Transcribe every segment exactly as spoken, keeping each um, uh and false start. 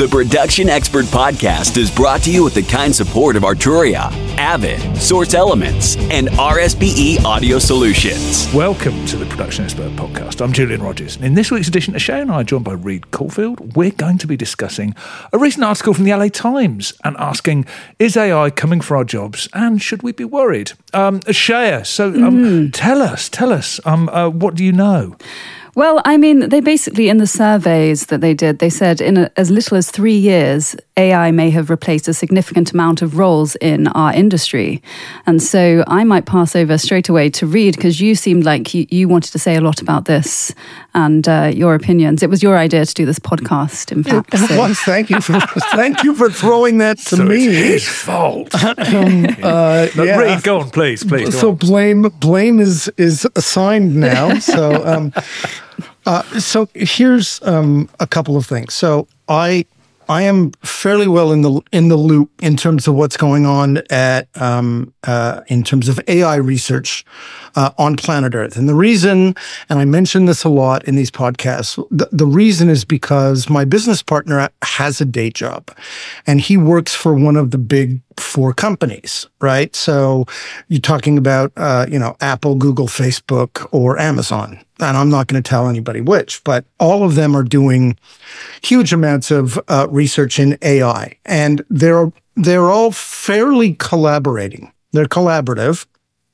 The Production Expert Podcast is brought to you with the kind support of Arturia, Avid, Source Elements, and R S P E Audio Solutions. Welcome to the Production Expert Podcast. I'm Julian Rogers. And in this week's edition of Shay and I, joined by Reed Caulfield, we're going to be discussing a recent article from the L A Times and asking, is A I coming for our jobs and should we be worried? Um, Shaya, so um, mm. tell us, tell us, um, uh, what do you know? Well, I mean, they basically, in the surveys that they did, they said in a, as little as three years, A I may have replaced a significant amount of roles in our industry. And so I might pass over straight away to Reed, because you seemed like you, you wanted to say a lot about this and uh, your opinions. It was your idea to do this podcast, in fact. So. Once, thank you for thank you for throwing that to so me. It's his fault. um, uh, no, yeah. Reed, go on, please, please. Go so on. blame blame is is assigned now. So. Um, Uh, so here's um, a couple of things. So I I am fairly well in the in the loop in terms of what's going on at um, uh, in terms of A I research uh, on planet Earth. And the reason, and I mention this a lot in these podcasts, the, the reason is because my business partner has a day job, and he works for one of the big four companies, right? So you're talking about uh, you know Apple, Google, Facebook, or Amazon. And I'm not going to tell anybody which, but all of them are doing huge amounts of uh, research in A I. And they're they're all fairly collaborating. They're collaborative.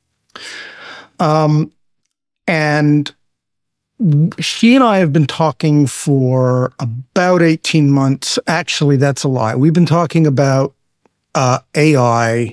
Um, and he and I have been talking for about eighteen months. Actually, that's a lie. We've been talking about uh, A I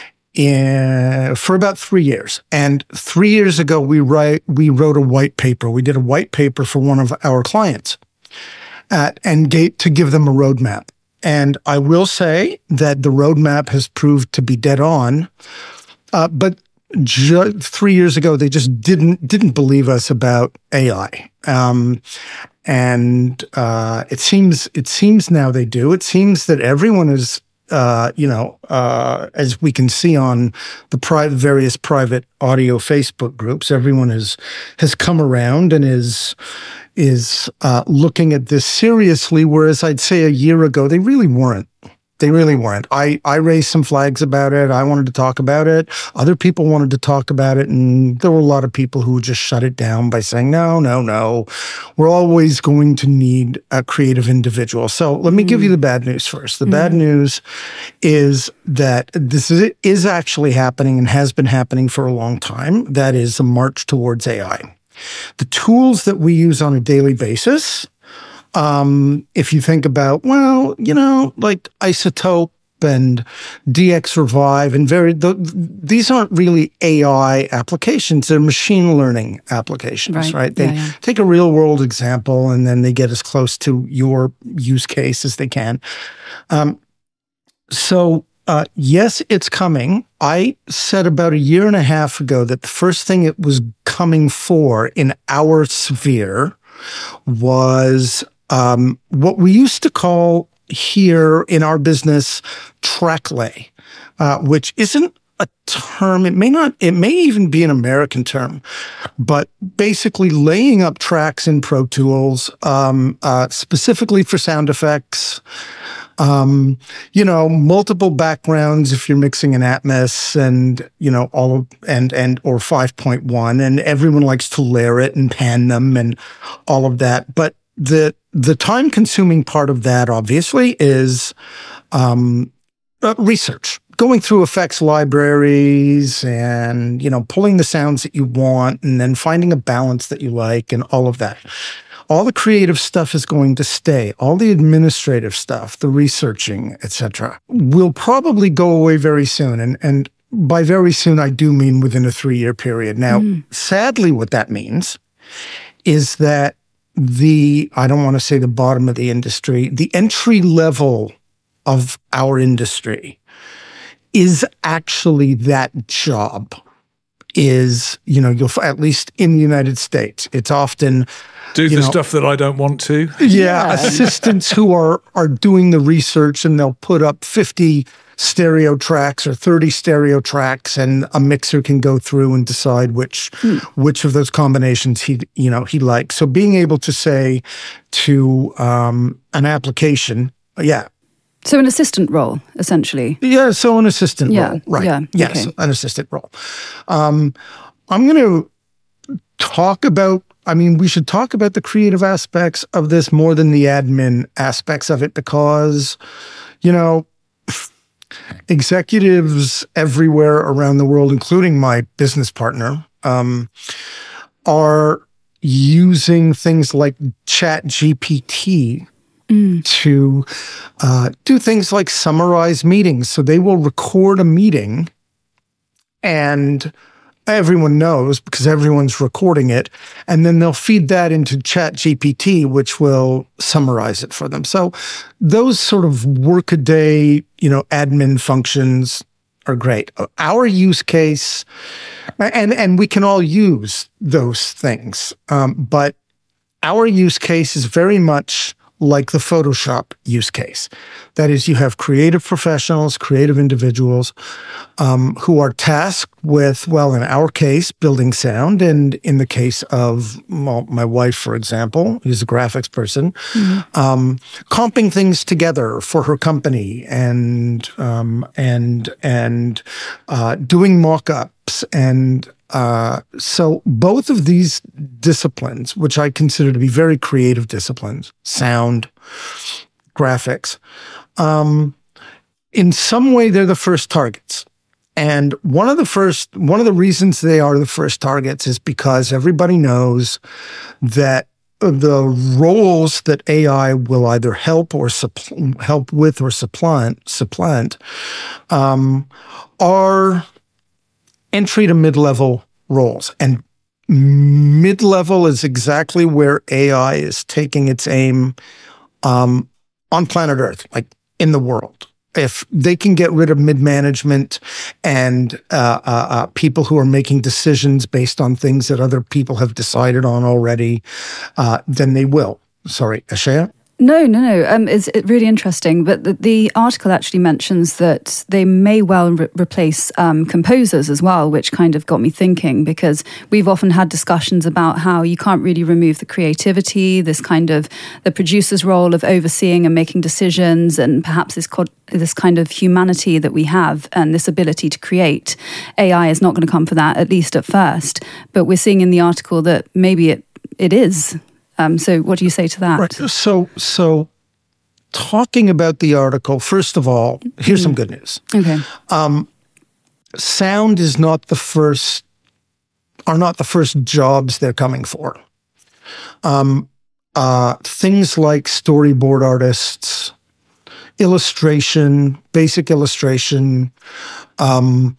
In, for about three years. And three years ago, we write, we wrote a white paper. We did a white paper for one of our clients at, and gave, to give them a roadmap. And I will say that the roadmap has proved to be dead on. Uh, but ju- three years ago, they just didn't didn't believe us about A I. Um, and uh, it seems it seems now they do. It seems that everyone is Uh, you know, uh, as we can see on the pri- various private audio Facebook groups, everyone has has come around and is is uh, looking at this seriously. Whereas I'd say a year ago they really weren't. They really weren't. I, I raised some flags about it. I wanted to talk about it. Other people wanted to talk about it, and there were a lot of people who just shut it down by saying, no, no, no. We're always going to need a creative individual. So let me mm. give you the bad news first. The mm. bad news is that this is, is actually happening and has been happening for a long time. That is a march towards A I. The tools that we use on a daily basis, Um, if you think about, well, you know, like Isotope and D X Revive and very, the, these aren't really A I applications. They're machine learning applications, right? right? They yeah, yeah. take a real world example and then they get as close to your use case as they can. Um, so, uh, yes, it's coming. I said about a year and a half ago that the first thing it was coming for in our sphere was Um, what we used to call here in our business track lay, uh, which isn't a term. It may not, it may even be an American term, but basically laying up tracks in Pro Tools, um, uh, specifically for sound effects, um, you know, multiple backgrounds if you're mixing an Atmos and, you know, all of, and, and, or five point one, and everyone likes to layer it and pan them and all of that. But the, The time-consuming part of that, obviously, is um, uh, research, going through effects libraries and, you know, pulling the sounds that you want and then finding a balance that you like and all of that. All the creative stuff is going to stay. All the administrative stuff, the researching, et cetera, will probably go away very soon. And, and by very soon, I do mean within a three-year period. Now, mm. sadly, what that means is that the, I don't want to say the bottom of the industry, the entry level of our industry is actually that job is, you know, you'll, at least in the United States, it's often do the know, stuff that I don't want to. Yeah, yeah. assistants who are are doing the research and they'll put up fifty stereo tracks or thirty stereo tracks, and a mixer can go through and decide which hmm. which of those combinations he you know he likes. So being able to say to um, an application, Yeah. So an assistant role, essentially. Yeah, so an assistant yeah, role. Right. Yeah, yes, okay. an assistant role. Um, I'm going to talk about, I mean, we should talk about the creative aspects of this more than the admin aspects of it because, you know, executives everywhere around the world, including my business partner, um, are using things like Chat G P T mm. to uh, do things like summarize meetings. So they will record a meeting and everyone knows because everyone's recording it, and then they'll feed that into Chat G P T, which will summarize it for them. So those sort of workaday, you know, admin functions are great. Our use case, and and we can all use those things, um, but our use case is very much like the Photoshop use case. That is, you have creative professionals, creative individuals um, who are tasked with, well, in our case, building sound. And in the case of well, my wife, for example, who's a graphics person, mm-hmm. um, comping things together for her company and um, and and uh, doing mock-ups. And uh, so both of these disciplines, which I consider to be very creative disciplines, sound, graphics, um, in some way they're the first targets. And one of the first, one of the reasons they are the first targets is because everybody knows that the roles that A I will either help or suppl- help with or supplant, supplant um, are entry to mid-level roles. And mid-level is exactly where A I is taking its aim um, on planet Earth, like in the world. If they can get rid of mid-management and uh, uh, uh, people who are making decisions based on things that other people have decided on already, uh, then they will. Sorry, Ashaya? No, no, no. Um, it's really interesting. But the, the article actually mentions that they may well re- replace um, composers as well, which kind of got me thinking, because we've often had discussions about how you can't really remove the creativity, this kind of the producer's role of overseeing and making decisions, and perhaps this co- this kind of humanity that we have and this ability to create. A I is not going to come for that, at least at first. But we're seeing in the article that maybe it it is. Um, so what do you say to that? Right. So, so talking about the article, first of all, here's mm. some good news. Okay. Um, sound is not the first, are not the first jobs they're coming for. Um, uh, things like storyboard artists, illustration, basic illustration, um,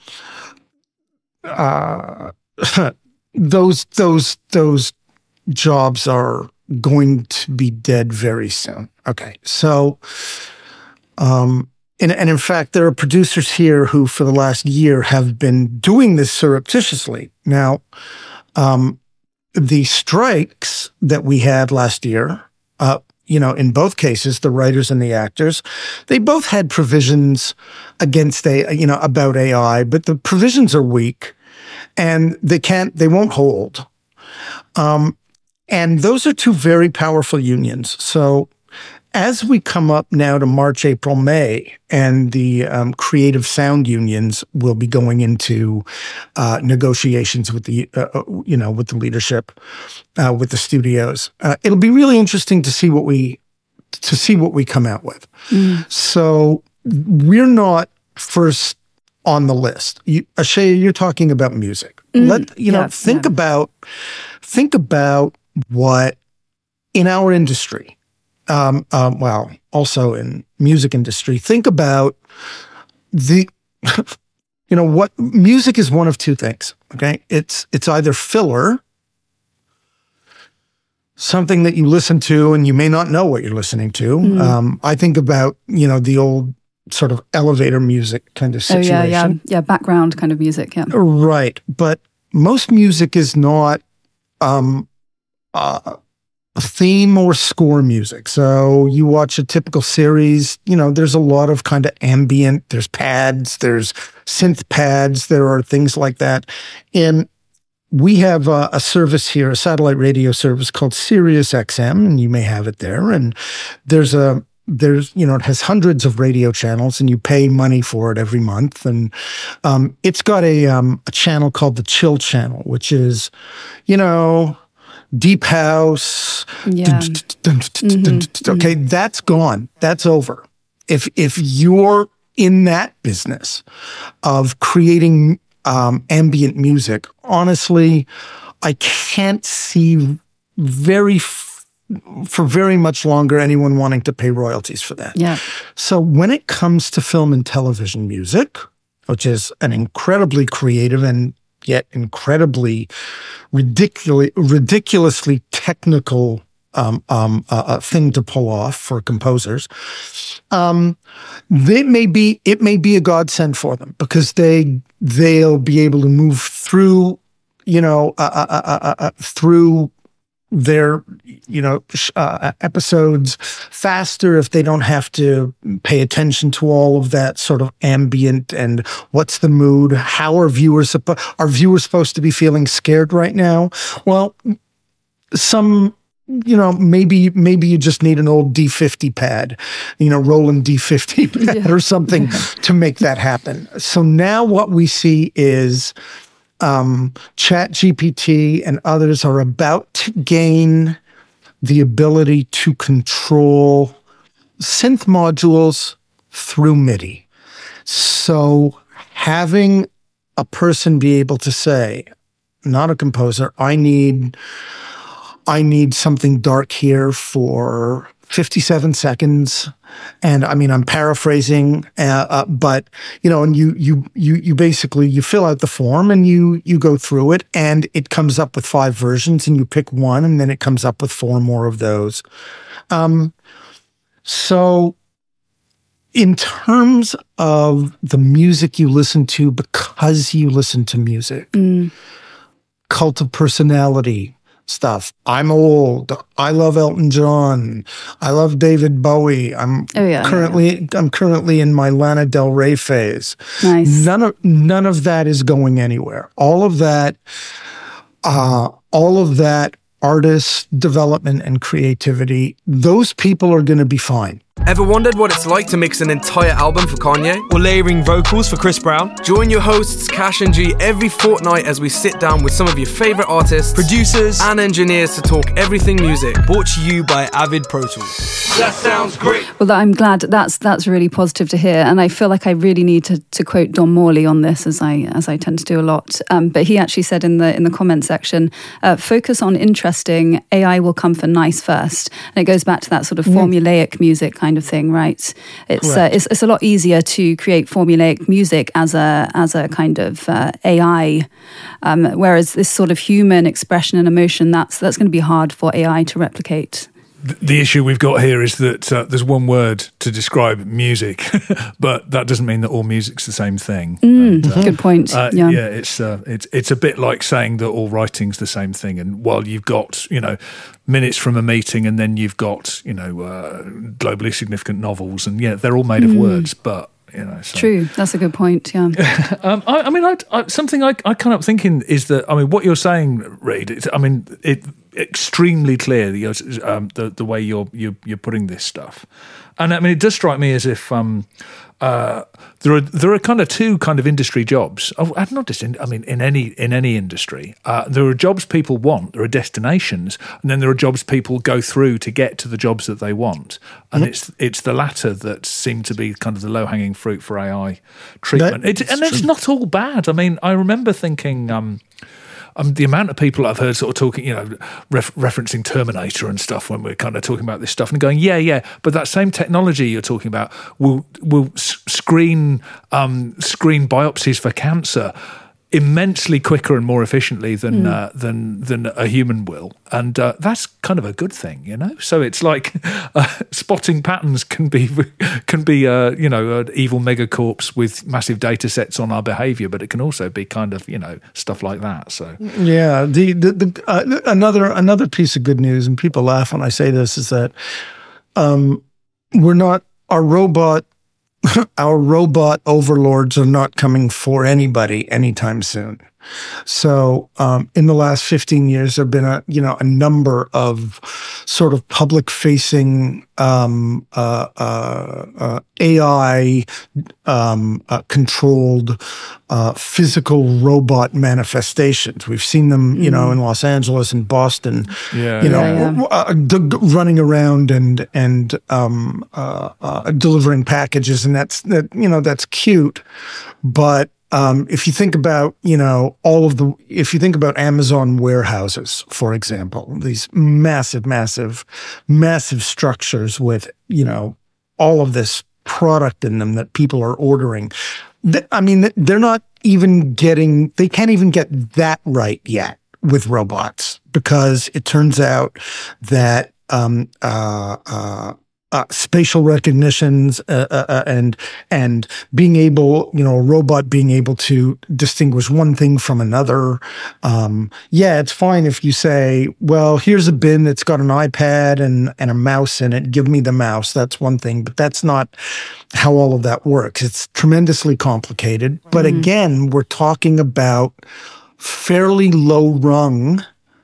uh, those, those, those, jobs are going to be dead very soon. Okay, so, um, and, and in fact, there are producers here who for the last year have been doing this surreptitiously. Now, um, the strikes that we had last year, uh, you know, in both cases, the writers and the actors, they both had provisions against a, you know, about A I, but the provisions are weak and they can't, they won't hold. Um, And those are two very powerful unions. So as we come up now to March, April, May, and the um, creative sound unions will be going into uh, negotiations with the, uh, you know, with the leadership, uh, with the studios. Uh, it'll be really interesting to see what we, to see what we come out with. Mm. So we're not first on the list. You, Ashaya, you're talking about music. Mm. Let you know. Yeah, think yeah. about, think about. What in our industry, um, um, well, also in music industry, think about the, you know, what music is one of two things. Okay, it's it's either filler, something that you listen to and you may not know what you're listening to. Mm. Um, I think about you know the old sort of elevator music kind of situation. Oh yeah, yeah, yeah, background kind of music. Yeah, right. But most music is not. Um, Uh, theme or score music. So you watch a typical series, you know, there's a lot of kind of ambient, there's pads, there's synth pads, there are things like that. And we have a, a service here, a satellite radio service called Sirius X M, and you may have it there. And there's a there's, you know, it has hundreds of radio channels, and you pay money for it every month. And um, it's got a um, a channel called the Chill Channel, which is, you know, deep house. Yeah. Okay, that's gone. That's over. If if you're in that business of creating um, ambient music, honestly, I can't see very f- for very much longer anyone wanting to pay royalties for that. Yeah. So when it comes to film and television music, which is an incredibly creative and yet incredibly ridiculously ridiculously technical um, um, uh, uh, thing to pull off for composers, um, they may be it may be a godsend for them, because they they'll be able to move through, you know, uh, uh, uh, uh, through their, you know, uh, episodes faster if they don't have to pay attention to all of that sort of ambient and what's the mood, how are viewers supposed, are viewers supposed to be feeling scared right now? Well, some, you know, maybe, maybe you just need an old D fifty pad, you know, Roland D fifty pad yeah. or something to make that happen. So now what we see is, Um, ChatGPT and others are about to gain the ability to control synth modules through MIDI. So having a person be able to say, not a composer, I need, I need something dark here for fifty-seven seconds. And I mean, I'm paraphrasing, uh, uh, but you know, and you, you, you, you basically, you fill out the form and you, you go through it, and it comes up with five versions, and you pick one, and then it comes up with four more of those. Um, so in terms of the music you listen to because you listen to music, mm. cult of personality stuff. I'm old. I love Elton John. I love David Bowie. I'm oh, yeah, currently yeah. I'm currently in my Lana Del Rey phase. Nice. None of none of that is going anywhere. All of that, uh, all of that artist development and creativity, those people are going to be fine. Ever wondered what it's like to mix an entire album for Kanye? Or layering vocals for Chris Brown? Join your hosts Cash and G every fortnight as we sit down with some of your favourite artists, producers and engineers to talk everything music. Brought to you by Avid Pro Tools. That sounds great. Well, I'm glad that's that's really positive to hear, and I feel like I really need to, to quote Don Morley on this, as I as I tend to do a lot. Um, but he actually said in the in the comment section, uh, focus on interesting. A I will come for nice first, and it goes back to that sort of formulaic music kind of thing, right? It's uh, it's it's a lot easier to create formulaic music as a as a kind of uh, A I, um, whereas this sort of human expression and emotion, that's that's going to be hard for A I to replicate. The issue we've got here is that uh, there's one word to describe music, but that doesn't mean that all music's the same thing. Mm, and, uh, good point. Uh, yeah, yeah, it's uh, it's it's a bit like saying that all writing's the same thing. And while you've got, you know, minutes from a meeting, and then you've got, you know, uh, globally significant novels, and yeah, they're all made of mm. words, but. You know, so. True, that's a good point. Yeah, um, I, I mean, I, I, something I, I kind of thinking is that I mean, what you're saying, Reid. It's, I mean, it extremely clear the um, the, the way you're, you're you're putting this stuff, and I mean, it does strike me as if um, uh, there are there are kind of two kind of industry jobs. Oh, not just in, I mean, in any in any industry, uh, there are jobs people want, there are destinations, and then there are jobs people go through to get to the jobs that they want, and mm-hmm. it's it's the latter that seem to be kind of the low hanging fruit for A I treatment. That, it, and it's not all bad. I mean, I remember thinking. Um, Um, the amount of people I've heard sort of talking, you know, ref- referencing Terminator and stuff when we're kind of talking about this stuff and going, yeah, yeah, but that same technology you're talking about will will s- screen um, screen biopsies for cancer immensely quicker and more efficiently than mm. uh, than than a human will, and uh, that's kind of a good thing, you know. So it's like uh, spotting patterns can be can be uh, you know, an evil megacorps with massive data sets on our behaviour, but it can also be kind of, you know, stuff like that. So yeah, the the, the uh, another another piece of good news, and people laugh when I say this, is that um, we're not our robot. Our robot overlords are not coming for anybody anytime soon. So, um, in the last fifteen years, there've been a, you know, a number of sort of public-facing um, uh, uh, uh, A I um, uh, controlled uh, physical robot manifestations. We've seen them, you mm. know, in Los Angeles and Boston. Yeah, you know, yeah, yeah. Uh, d- d- running around and and um, uh, uh, delivering packages, and that's that. You know, that's cute, but. Um, if you think about, you know, all of the, if you think about Amazon warehouses, for example, these massive, massive, massive structures with, you know, all of this product in them that people are ordering. Th- I mean, they're not even getting, they can't even get that right yet with robots, because it turns out that, um, uh, uh, Uh, spatial recognitions uh, uh, and and being able, you know, a robot being able to distinguish one thing from another. Um, yeah, it's fine if you say, well, here's a bin that's got an iPad and, and a mouse in it. Give me the mouse. That's one thing. But that's not how all of that works. It's tremendously complicated. Mm-hmm. But again, we're talking about fairly low-rung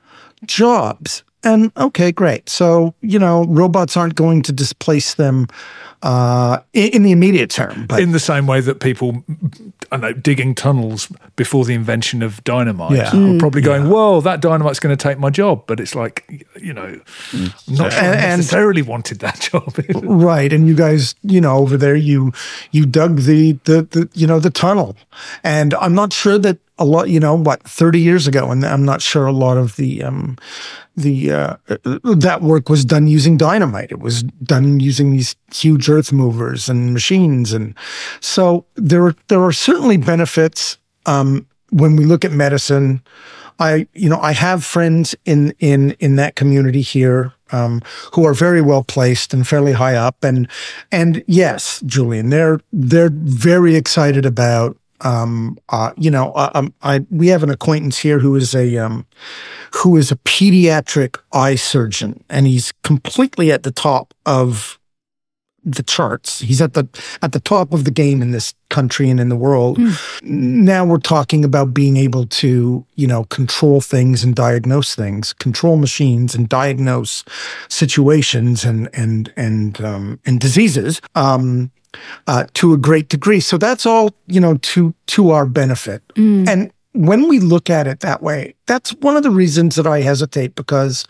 jobs. And okay, great. So, you know, robots aren't going to displace them uh, in, in the immediate term. But in the same way that people, I don't know, digging tunnels before the invention of dynamite yeah. were probably going, yeah. whoa, that dynamite's going to take my job. But it's like, you know, mm. I'm not sure and, I necessarily and, wanted that job. Right. And you guys, you know, over there, you you dug the, the, the, you know, the tunnel. And I'm not sure that a lot, you know, what, thirty years ago, and I'm not sure a lot of the, um, the, uh, that work was done using dynamite. It was done using these huge earth movers and machines. And so there are, there are certainly benefits, um, when we look at medicine. I, you know, I have friends in, in, in that community here, um, who are very well placed and fairly high up. And, and yes, Julian, they're, they're very excited about, Um, uh, you know, uh, um, I, we have an acquaintance here who is a, um, who is a pediatric eye surgeon, and he's completely at the top of the charts. He's at the, at the top of the game in this country and in the world. Mm. Now we're talking about being able to, you know, control things and diagnose things, control machines and diagnose situations and, and, and, um, and diseases. Um, Uh, to a great degree. So that's all, you know, to to our benefit. Mm. And when we look at it that way, that's one of the reasons that I hesitate, because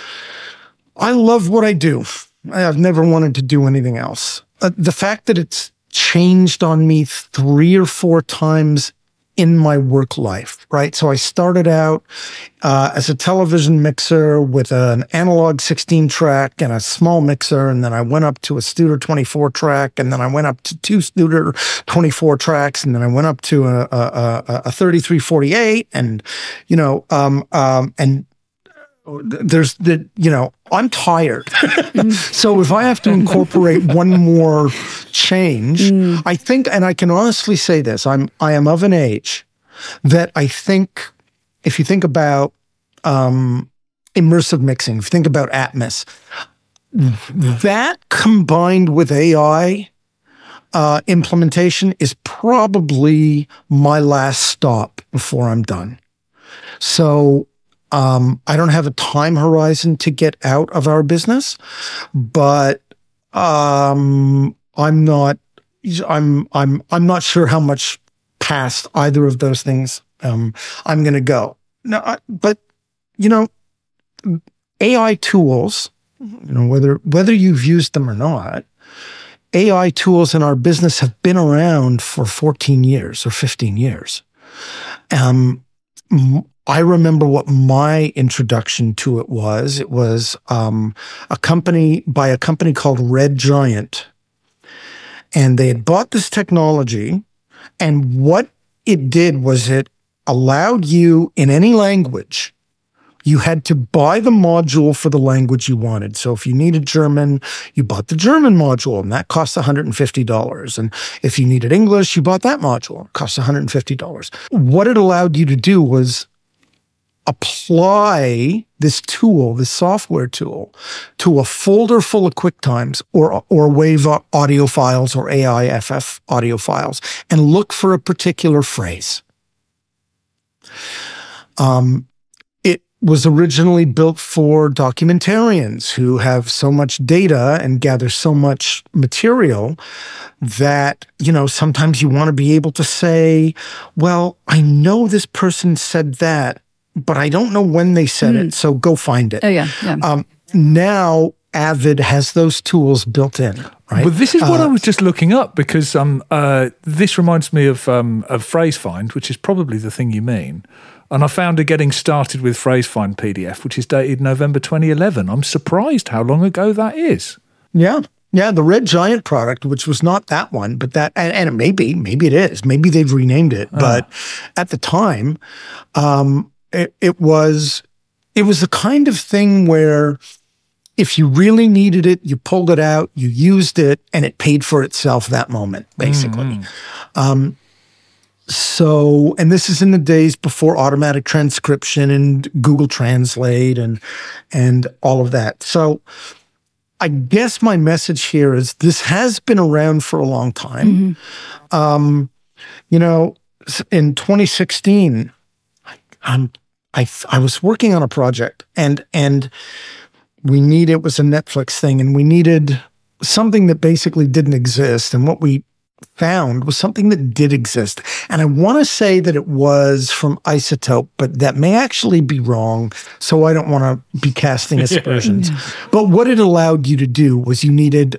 I love what I do. I've never wanted to do anything else. Uh, the fact that it's changed on me three or four times in my work life, right? So I started out uh, as a television mixer with an analog sixteen track and a small mixer, and then I went up to a Studer twenty-four track, and then I went up to two Studer twenty-four tracks, and then I went up to a, a, a, a thirty-three forty-eight, and you know, um, um, and there's the, you know, I'm tired. So if I have to incorporate one more change, mm. I think, and I can honestly say this, I'm, I am of an age that I think, if you think about um, immersive mixing, if you think about Atmos, that combined with A I uh, implementation is probably my last stop before I'm done. So Um, I don't have a time horizon to get out of our business, but um, I'm not. I'm. I'm. I'm not sure how much past either of those things um, I'm going to go. No, I, but you know, A I tools. You know, whether whether you've used them or not, A I tools in our business have been around for fourteen years or fifteen years. Um. I remember what my introduction to it was. It was um, a company by a company called Red Giant. And they had bought this technology. And what it did was it allowed you, in any language, you had to buy the module for the language you wanted. So if you needed German, you bought the German module, and that cost one hundred fifty dollars. And if you needed English, you bought that module. It cost one hundred fifty dollars. What it allowed you to do was apply this tool, this software tool, to a folder full of QuickTimes or or WAV audio files or A I F F audio files, and look for a particular phrase. Um, it was originally built for documentarians who have so much data and gather so much material that, you know, sometimes you want to be able to say, well, I know this person said that, but I don't know when they said mm. it, so go find it. Oh, yeah. yeah. Um, now, Avid has those tools built in, right? Well, this is what uh, I was just looking up because um, uh, this reminds me of um, of PhraseFind, which is probably the thing you mean. And I found a Getting Started with PhraseFind P D F, which is dated November twenty eleven. I'm surprised how long ago that is. Yeah. Yeah, the Red Giant product, which was not that one, but that, and, and it may be, maybe it is. Maybe they've renamed it. Oh. But at the time, um, it, it was it was the kind of thing where if you really needed it, you pulled it out, you used it, and it paid for itself that moment, basically. Mm-hmm. Um, so, and this is in the days before automatic transcription and Google Translate and and all of that. So I guess my message here is this has been around for a long time. Mm-hmm. Um, you know, in twenty sixteen, um, I I was working on a project and and we need, it was a Netflix thing, and we needed something that basically didn't exist. And what we found was something that did exist. And I want to say that it was from Isotope, but that may actually be wrong. So I don't want to be casting aspersions. Yeah. But what it allowed you to do was you needed,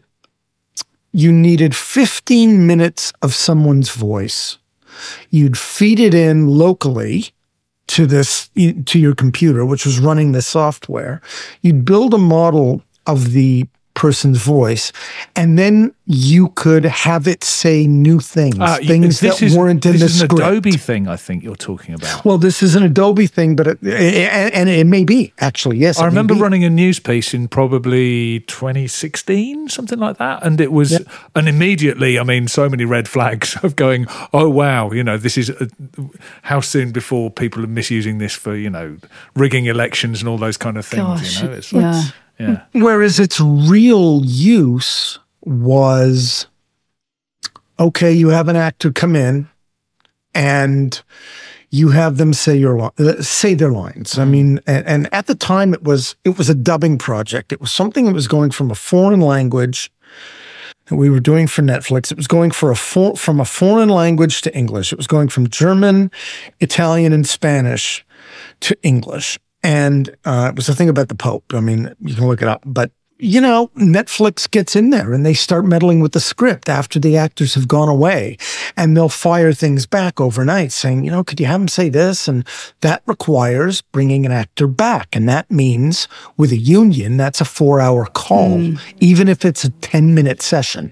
you needed fifteen minutes of someone's voice. You'd feed it in locally to this, to your computer, which was running the software. You'd build a model of the person's voice, and then you could have it say new things, uh, things that is, weren't in the This is an script. Adobe thing, I think you're talking about. Well, this is an Adobe thing, but it, it, and it may be, actually, yes. I remember running a news piece in probably twenty sixteen, something like that, and it was, yep. and immediately, I mean, so many red flags of going, oh, wow, you know, this is, a, how soon before people are misusing this for, you know, rigging elections and all those kind of things, Gosh, you know? It's yeah. like, yeah. Whereas its real use was, okay, you have an actor come in and you have them say your say their lines. I mean, and, and at the time it was it was a dubbing project. It was something that was going from a foreign language that we were doing for Netflix. It was going for a for, from a foreign language to English. It was going from German, Italian, and Spanish to English. And uh, it was the thing about the Pope. I mean, you can look it up. But, you know, Netflix gets in there and they start meddling with the script after the actors have gone away. And they'll fire things back overnight saying, you know, could you have them say this? And that requires bringing an actor back. And that means with a union, that's a four-hour call, mm. even if it's a ten-minute session.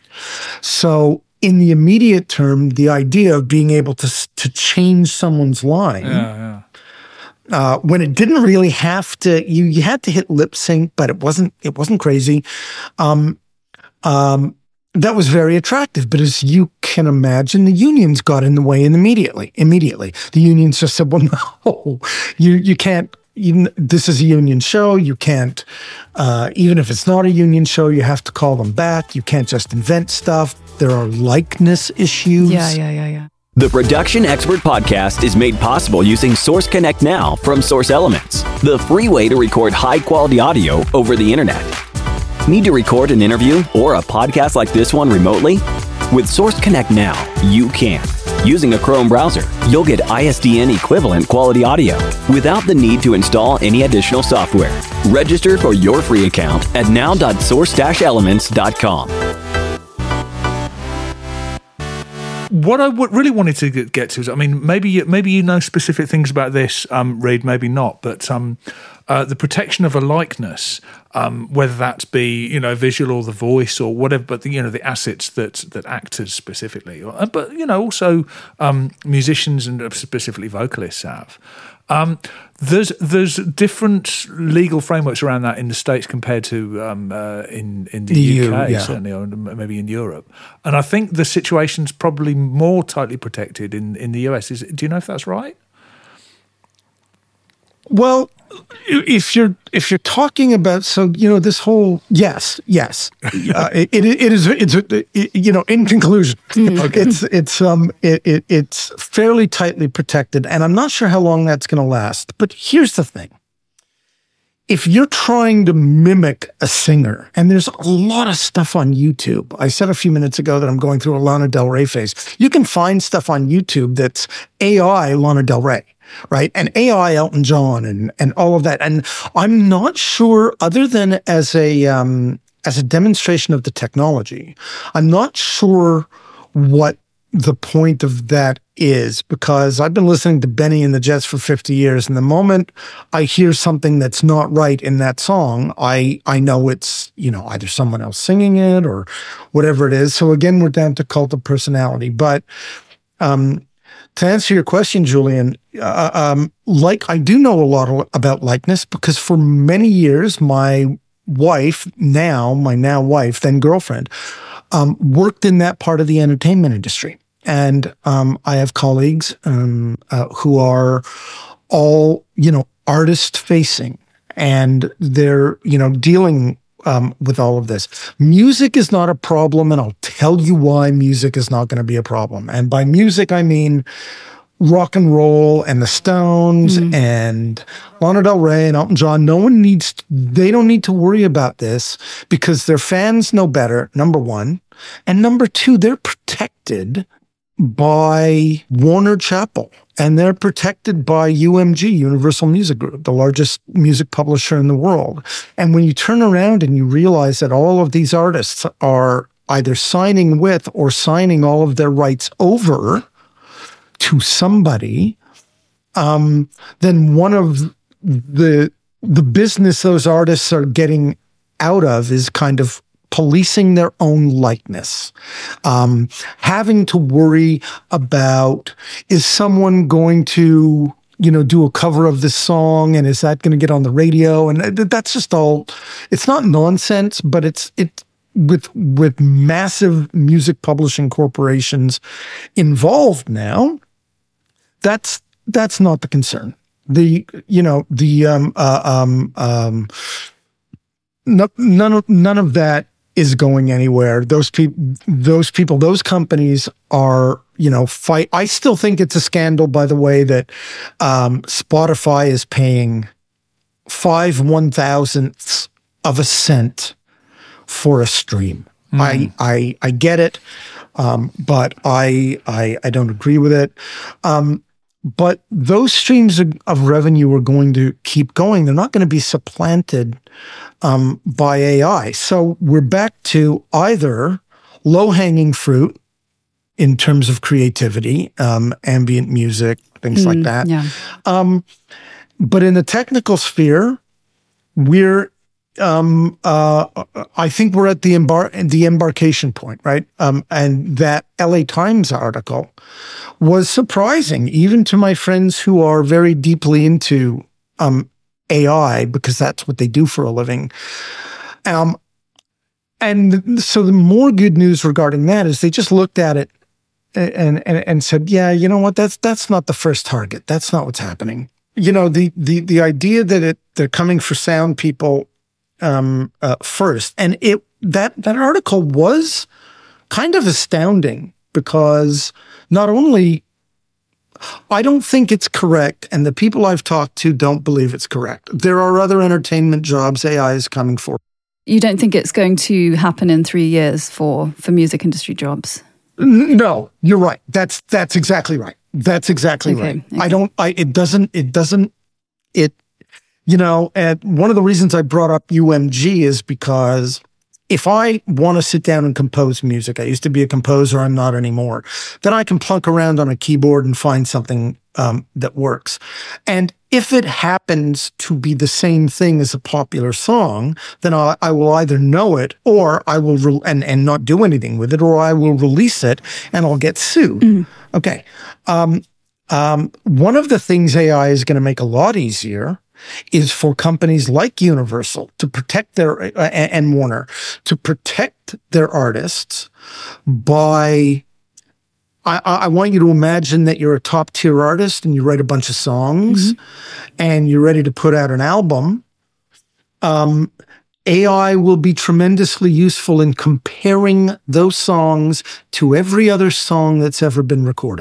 So in the immediate term, the idea of being able to, to change someone's line yeah, yeah. Uh, when it didn't really have to, you you had to hit lip sync, but it wasn't it wasn't crazy. Um, um, that was very attractive. But as you can imagine, the unions got in the way immediately. Immediately, the unions just said, "Well, no, you you can't. You, this is a union show. You can't. Uh, even if it's not a union show, you have to call them back. You can't just invent stuff. There are likeness issues." Yeah, yeah, yeah, yeah. The Production Expert Podcast is made possible using Source Connect Now from Source Elements, the free way to record high-quality audio over the internet. Need to record an interview or a podcast like this one remotely? With Source Connect Now, you can. Using a Chrome browser, you'll get I S D N equivalent quality audio without the need to install any additional software. Register for your free account at now dot source dash elements dot com. What I w- really wanted to get to is, I mean, maybe you, maybe you know specific things about this, um, Reid, maybe not, but um, uh, the protection of a likeness, um, whether that be, you know, visual or the voice or whatever, but the, you know, the assets that that actors specifically, or, but you know, also um, musicians and specifically vocalists have. Um, there's there's different legal frameworks around that in the States compared to um, uh, in in the, the U K, yeah. certainly, or maybe in Europe. And I think the situation's probably more tightly protected in, in the U S. Is, do you know if that's right? Well, if you're if you're talking about, so you know, this whole yes yes uh, it, it it is it's it, you know, in conclusion, okay. it's it's um it, it it's fairly tightly protected, and I'm not sure how long that's going to last. But here's the thing: if you're trying to mimic a singer, and there's a lot of stuff on YouTube. I said a few minutes ago that I'm going through a Lana Del Rey phase. You can find stuff on YouTube that's A I Lana Del Rey, right? And A I Elton John and, and all of that. And I'm not sure, other than as a, um, as a demonstration of the technology, I'm not sure what the point of that is, because I've been listening to Benny and the Jets for fifty years, and the moment I hear something that's not right in that song, I I know it's, you know, either someone else singing it or whatever it is. So again, we're down to cult of personality. But um, to answer your question, Julian, uh, um, like I do know a lot about likeness, because for many years, my wife, now my now wife, then girlfriend, um, worked in that part of the entertainment industry. And um, I have colleagues um, uh, who are all, you know, artist facing, and they're, you know, dealing um, with all of this. Music is not a problem, and I'll tell you why music is not going to be a problem. And by music, I mean rock and roll and the Stones mm. and Lana Del Rey and Elton John. No one needs, they don't need to worry about this, because their fans know better, number one. And number two, they're protected by Warner Chappell, and they're protected by U M G, Universal Music Group, the largest music publisher in the world. And when you turn around and you realize that all of these artists are either signing with or signing all of their rights over to somebody, um, then one of the the business those artists are getting out of is kind of policing their own likeness, um, having to worry about, is someone going to, you know, do a cover of this song, and is that going to get on the radio? And that's just all, it's not nonsense, but it's, it, with, with massive music publishing corporations involved now, that's, that's not the concern. The, you know, the, um, uh, um, um, no, none of, none of that is going anywhere. Those people, those people, those companies are, you know, fight. I still think it's a scandal, by the way, that um, Spotify is paying five one thousandths of a cent for a stream. Mm-hmm. I, I, I get it, um, but I, I, I don't agree with it. Um, But those streams of, of revenue are going to keep going. They're not going to be supplanted um, by A I. So we're back to either low-hanging fruit in terms of creativity, um, ambient music, things mm, like that. Yeah. Um, but in the technical sphere, we're Um, uh, I think we're at the embar- the embarkation point, right? Um, and that L A Times article was surprising, even to my friends who are very deeply into um, A I, because that's what they do for a living. Um, and so the more good news regarding that is they just looked at it and, and, and said, yeah, you know what, that's, that's not the first target. That's not what's happening. You know, the, the, the idea that it, they're coming for sound people um, uh, first. And it, that, that article was kind of astounding, because not only, I don't think it's correct, and the people I've talked to don't believe it's correct. There are other entertainment jobs A I is coming for. You don't think it's going to happen in three years for, for music industry jobs? No, you're right. That's, that's exactly right. That's exactly okay, right. okay. I don't, I, it doesn't, it doesn't, it, you know, and one of the reasons I brought up U M G is because if I want to sit down and compose music, I used to be a composer, I'm not anymore, then I can plunk around on a keyboard and find something um, that works. And if it happens to be the same thing as a popular song, then I, I will either know it, or I will, re- and, and not do anything with it, or I will release it and I'll get sued. Mm. Okay. Um, um, one of the things A I is going to make a lot easier is for companies like Universal to protect their, uh, and Warner, to protect their artists by, I, I want you to imagine that you're a top tier artist and you write a bunch of songs mm-hmm. and you're ready to put out an album. Um, A I will be tremendously useful in comparing those songs to every other song that's ever been recorded.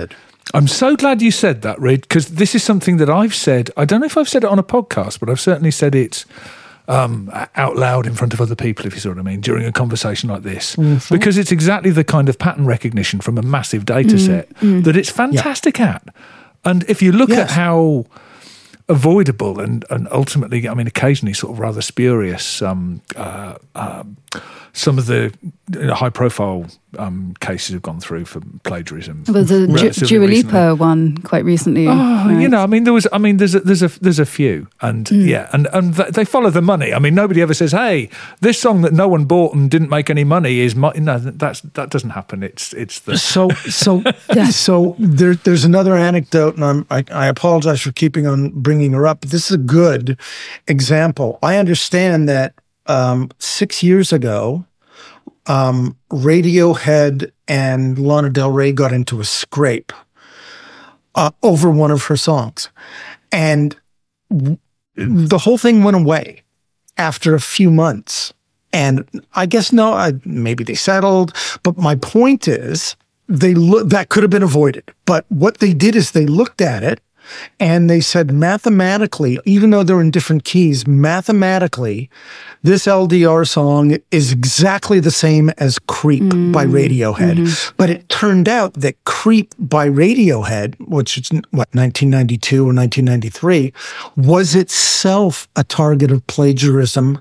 I'm so glad you said that, Reid, because this is something that I've said. I don't know if I've said it on a podcast, but I've certainly said it um, out loud in front of other people, if you see what I mean, during a conversation like this. Mm-hmm. Because it's exactly the kind of pattern recognition from a massive data set mm-hmm. that it's fantastic yeah. at. And if you look yes. at how avoidable and, and ultimately, I mean, occasionally sort of rather spurious, um, uh, um, some of the you know, high-profile um, cases have gone through for plagiarism. Well, the Ju- Dua Lipa one quite recently. Oh, right? you know, I mean, there was, I mean, there's a, there's a, there's a few, and mm. yeah, and and th- they follow the money. I mean, nobody ever says, "Hey, this song that no one bought and didn't make any money is my." No, that's that doesn't happen. It's it's the so so yeah. so there. There's another anecdote, and I'm I, I apologize for keeping on bringing her up, but this is a good example. I understand that um, six years ago. Um, Radiohead and Lana Del Rey got into a scrape uh, over one of her songs. And w- the whole thing went away after a few months. And I guess, no, I, maybe they settled. But my point is, they lo- that could have been avoided. But what they did is they looked at it and they said mathematically, even though they're in different keys, mathematically, this L D R song is exactly the same as Creep mm. by Radiohead. Mm-hmm. But it turned out that Creep by Radiohead, which is, what, nineteen ninety-two or nineteen ninety-three, was itself a target of plagiarism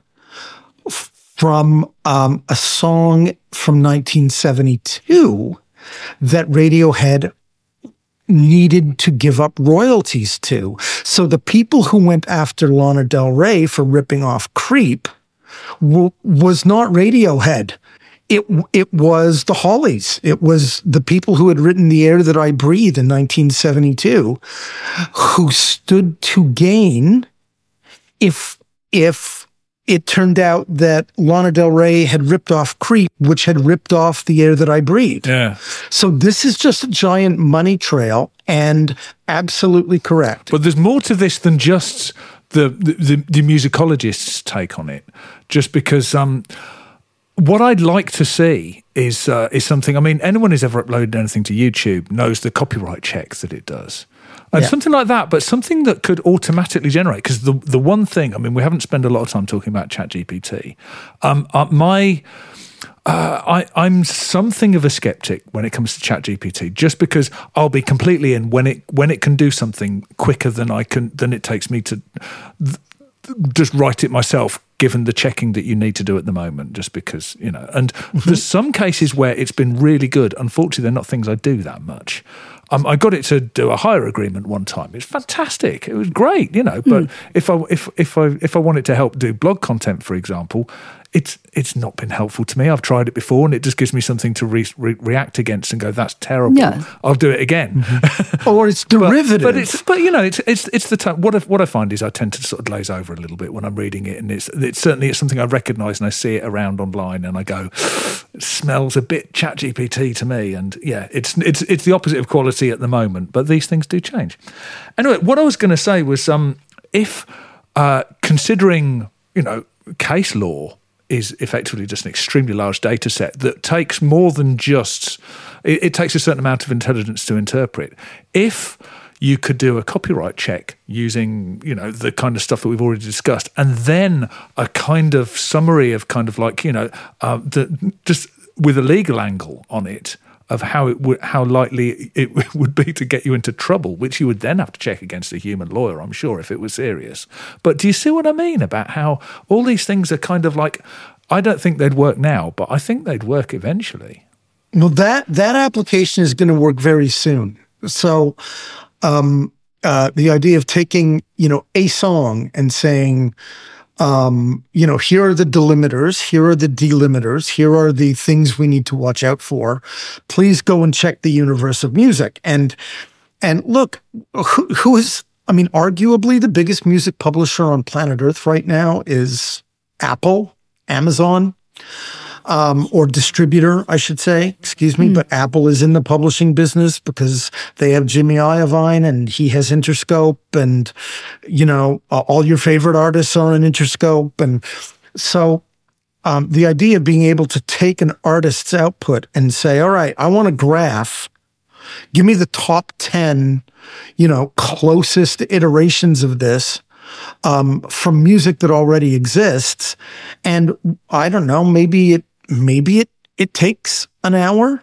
from um, a song from nineteen seventy-two that Radiohead needed to give up royalties to. So the people who went after Lana Del Rey for ripping off Creep w- was not Radiohead. It it was the Hollies. It was the people who had written The Air That I Breathe in nineteen seventy-two who stood to gain if if it turned out that Lana Del Rey had ripped off Creep, which had ripped off The Air That I Breathe. Yeah. So this is just a giant money trail, and absolutely correct. But there's more to this than just the the, the musicologist's take on it. Just because um, what I'd like to see is uh, is something. I mean, anyone who's ever uploaded anything to YouTube knows the copyright checks that it does. And yeah. something like that, but something that could automatically generate. Because the the one thing, I mean, we haven't spent a lot of time talking about ChatGPT. Um, uh, my, uh, I, I'm something of a skeptic when it comes to ChatGPT, just because I'll be completely in when it when it can do something quicker than I can than it takes me to th- just write it myself. Given the checking that you need to do at the moment, just because you know. And mm-hmm. there's some cases where it's been really good. Unfortunately, they're not things I do that much. Um, I got it to do a hire agreement one time. It's fantastic. It was great, you know. But mm. if I if if I if I want it to help do blog content, for example, it's it's not been helpful to me. I've tried it before, and it just gives me something to re- re- react against and go, "That's terrible. Yeah. I'll do it again." Mm-hmm. Or it's derivative. But, but it's but you know it's it's it's the time. What I, what I find is I tend to sort of glaze over a little bit when I'm reading it, and it's it's certainly it's something I recognise and I see it around online, and I go, "It smells a bit ChatGPT to me." And yeah, it's it's it's the opposite of quality at the moment, but these things do change. Anyway, what I was going to say was, um, if uh, considering you know case law is effectively just an extremely large data set that takes more than just, it, it takes a certain amount of intelligence to interpret. If you could do a copyright check using, you know, the kind of stuff that we've already discussed, and then a kind of summary of kind of like, you know, uh, the, just with a legal angle on it, of how it would, how likely it would be to get you into trouble, which you would then have to check against a human lawyer, I'm sure, if it was serious. But do you see what I mean about how all these things are kind of like, I don't think they'd work now, but I think they'd work eventually. Well, that that application is going to work very soon. So, um, uh, the idea of taking, you know, a song and saying, Um, you know, here are the delimiters, here are the delimiters, here are the things we need to watch out for. Please go and check the universe of music. And and look, who, who is, I mean, arguably the biggest music publisher on planet Earth right now is Apple, Amazon, um, or distributor, I should say, excuse me. Mm. But Apple is in the publishing business because they have Jimmy Iovine and he has Interscope, and, you know, uh, all your favorite artists are on Interscope. And so um, the idea of being able to take an artist's output and say, all right, I want a graph Give me the top ten, you know, closest iterations of this um, from music that already exists. And I don't know, maybe it, maybe it, it takes an hour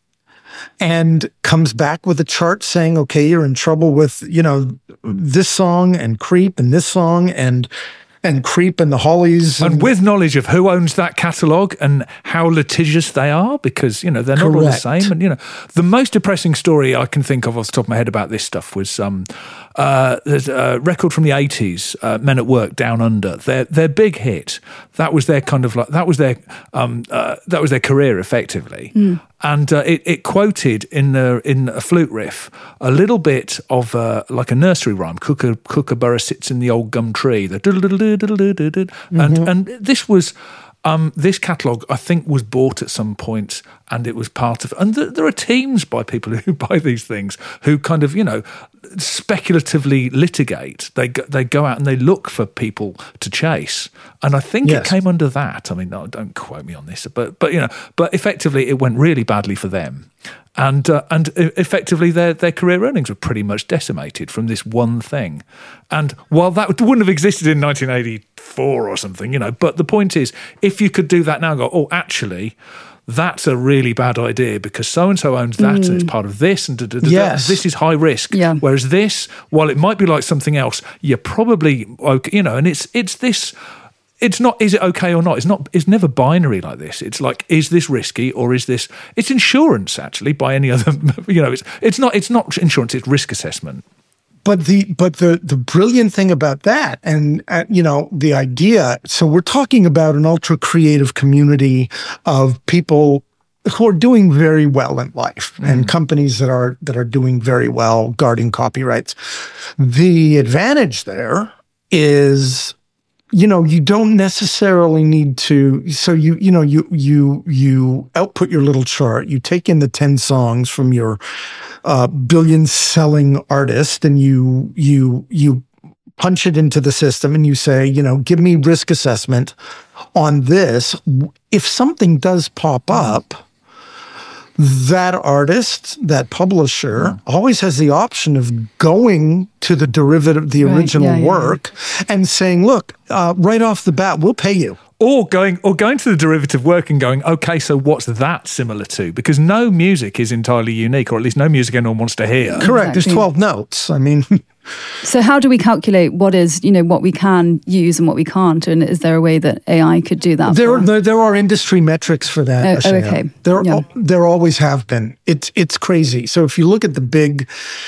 and comes back with a chart saying, okay, you're in trouble with, you know, this song and Creep and this song and and Creep and the Hollies. And, and with knowledge of who owns that catalogue and how litigious they are, because, you know, they're not all the same. And, you know, the most depressing story I can think of off the top of my head about this stuff was um, uh, there's a record from the eighties, uh, Men at Work, Down Under. Their their big hit, that was their kind of like, that was their, um, uh, that was their career effectively. Mm. And uh, it, it quoted in the in a flute riff a little bit of uh, like a nursery rhyme. Kooka, Kookaburra sits in the old gum tree. The mm-hmm. and and this was um, this catalogue I think was bought at some point, and it was part of. And th- there are teams by people who buy these things who kind of, you know, speculatively litigate. They go, they go out and they look for people to chase. And I think yes. it came under that. I mean, no, don't quote me on this, but but you know, but effectively it went really badly for them. And uh, and effectively their their career earnings were pretty much decimated from this one thing. And while that wouldn't have existed in nineteen eighty-four or something, you know, but the point is, if you could do that now and go, oh, actually, that's a really bad idea because so-and-so owns that mm. and it's part of this and da, da, da, yes. this is high risk. Yeah. Whereas this, while it might be like something else, you're probably, okay, you know, and it's it's this, it's not, is it okay or not? It's not, it's never binary like this. It's like, is this risky or is this, it's insurance actually by any other, you know, it's it's not, it's not insurance, it's risk assessment. But the but the the brilliant thing about that, and uh, you know, the idea. So we're talking about an ultra creative community of people who are doing very well in life, mm. and companies that are that are doing very well guarding copyrights. The advantage there is, you know, you don't necessarily need to. So you you know you you you output your little chart. You take in the ten songs from your Uh, billion-selling artist, and you you you punch it into the system, and you say, you know, give me risk assessment on this. If something does pop up, that artist, that publisher, yeah. always has the option of going to the derivative, the right. original yeah, yeah, work, yeah. and saying, look, uh, right off the bat, we'll pay you. Or going, or going to the derivative work and going, okay, so what's that similar to? Because no music is entirely unique, or at least no music anyone wants to hear. Correct. Exactly. There's twelve notes. I mean, so how do we calculate what is, you know, what we can use and what we can't? And is there a way that A I could do that? There, there, there are industry metrics for that. Oh, oh, okay. There, yeah. there always have been. It's it's crazy. So if you look at the big.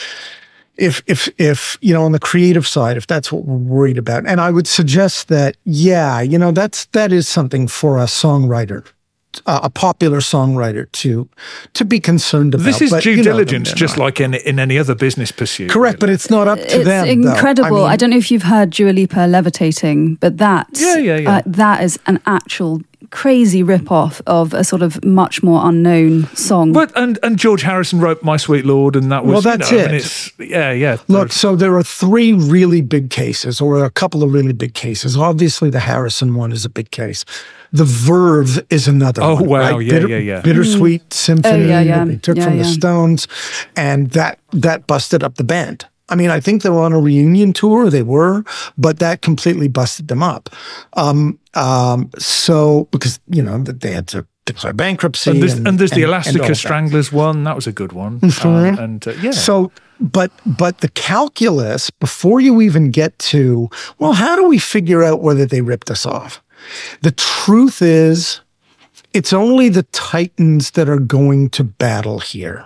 If, if, if, you know, on the creative side, if that's what we're worried about, and I would suggest that, yeah, you know, that's, that is something for a songwriter, uh, a popular songwriter to, to be concerned about. This is but, due you know, diligence, just like in, in any other business pursuit. Correct, really. But it's not up to it's them. It's incredible. I, mean, I don't know if you've heard Dua Lipa Levitating, but that, yeah, yeah, yeah. Uh, that is an actual crazy rip-off of a sort of much more unknown song. But and, and George Harrison wrote My Sweet Lord, and that was, well, that's you know, it. I mean, it's, yeah, yeah. Look, so there are three really big cases, or a couple of really big cases. Obviously, the Harrison one is a big case. The Verve is another oh, one. wow, right? yeah, Bitter, yeah, yeah. Bittersweet mm. Symphony oh, yeah, yeah. that they took yeah, from yeah. the Stones, and that that busted up the band. I mean, I think they were on a reunion tour, they were, but that completely busted them up. Um, um, so, because, you know, they had to declare bankruptcy. And there's, and, and there's the and, Elastica and Stranglers one, that was a good one. Mm-hmm. um, and uh, yeah. So, but, but the calculus, before you even get to, well, how do we figure out whether they ripped us off? The truth is, it's only the titans that are going to battle here.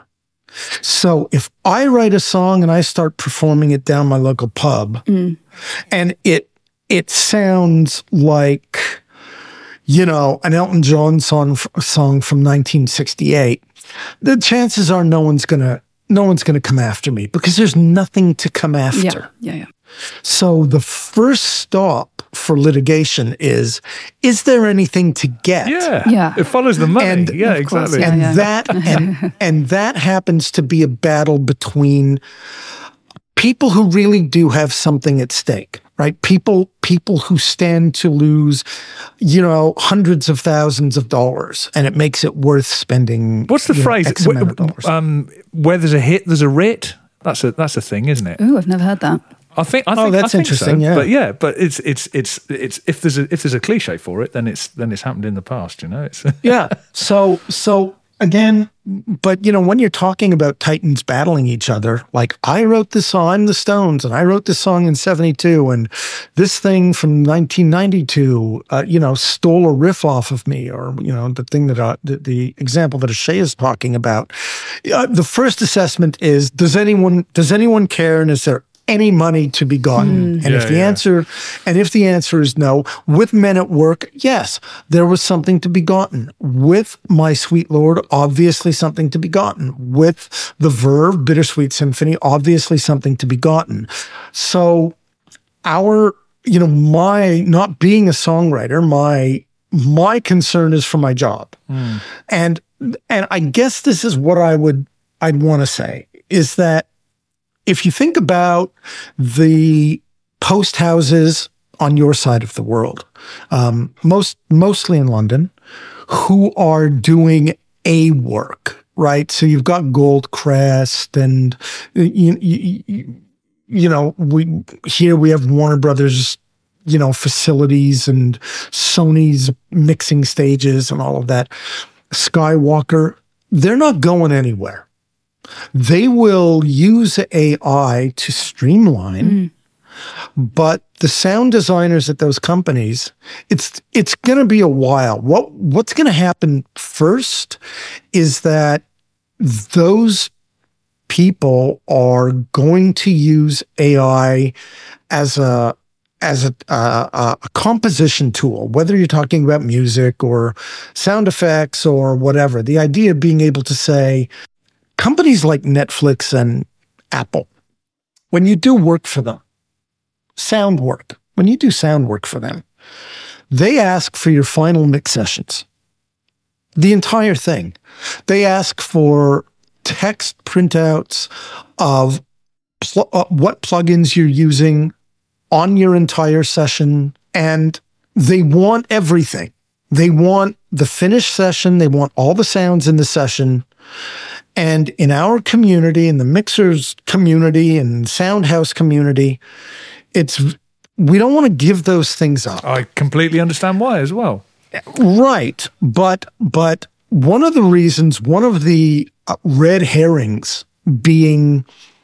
So if I write a song and I start performing it down my local pub, mm. and it it sounds like, you know, an Elton John song song from nineteen sixty-eight, the chances are no one's gonna no one's gonna come after me because there's nothing to come after. Yeah, yeah, yeah. So the first stop for litigation is, is there anything to get? Yeah, yeah. It follows the money. And, yeah, exactly. Yeah, and yeah. that and and that happens to be a battle between people who really do have something at stake, right? People, people who stand to lose, you know, hundreds of thousands of dollars, and it makes it worth spending. What's the you know, phrase? X amount of dollars. Um, where there's a hit, there's a writ. That's a that's a thing, isn't it? Ooh, I've never heard that. I think. I Oh, think, that's I think interesting, So. yeah. But yeah, but it's it's it's it's if there's a if there's a cliche for it, then it's then it's happened in the past. You know, it's Yeah. So, so again, but you know, when you're talking about titans battling each other, like I wrote this song, I'm the Stones, and I wrote this song in seventy-two, and this thing from nineteen ninety-two, uh, you know, stole a riff off of me, or, you know, the thing that, uh, the, the example that Ashay is talking about. Uh, the first assessment is, does anyone, does anyone care? And is there any money to be gotten? Mm. And Yeah, if the yeah. answer, and if the answer is no, with Men at Work, yes, there was something to be gotten. With My Sweet Lord, obviously something to be gotten. With The Verve, Bittersweet Symphony, obviously something to be gotten. So our, you know, my, not being a songwriter, my, my concern is for my job. Mm. And, and I guess this is what I would, I'd want to say, is that if you think about the post houses on your side of the world, um, most mostly in London, who are doing a work, right? So you've got Goldcrest, and you, you, you know, we here we have Warner Brothers, you know, facilities and Sony's mixing stages and all of that. Skywalker, they're not going anywhere. They will use A I to streamline, mm. but the sound designers at those companies, it's it's going to be a while. What what's going to happen first is that those people are going to use A I as a as a, a, a composition tool, whether you're talking about music or sound effects or whatever. The idea of being able to say, companies like Netflix and Apple, when you do work for them, sound work, when you do sound work for them, they ask for your final mix sessions. The entire thing. They ask for text printouts of pl- uh, what plugins you're using on your entire session, and they want everything. They want the finished session. They want all the sounds in the session. And in our community, in the mixers community and Soundhouse community, it's we don't want to give those things up. I completely understand why as well. Right. But but one of the reasons, one of the uh, red herrings being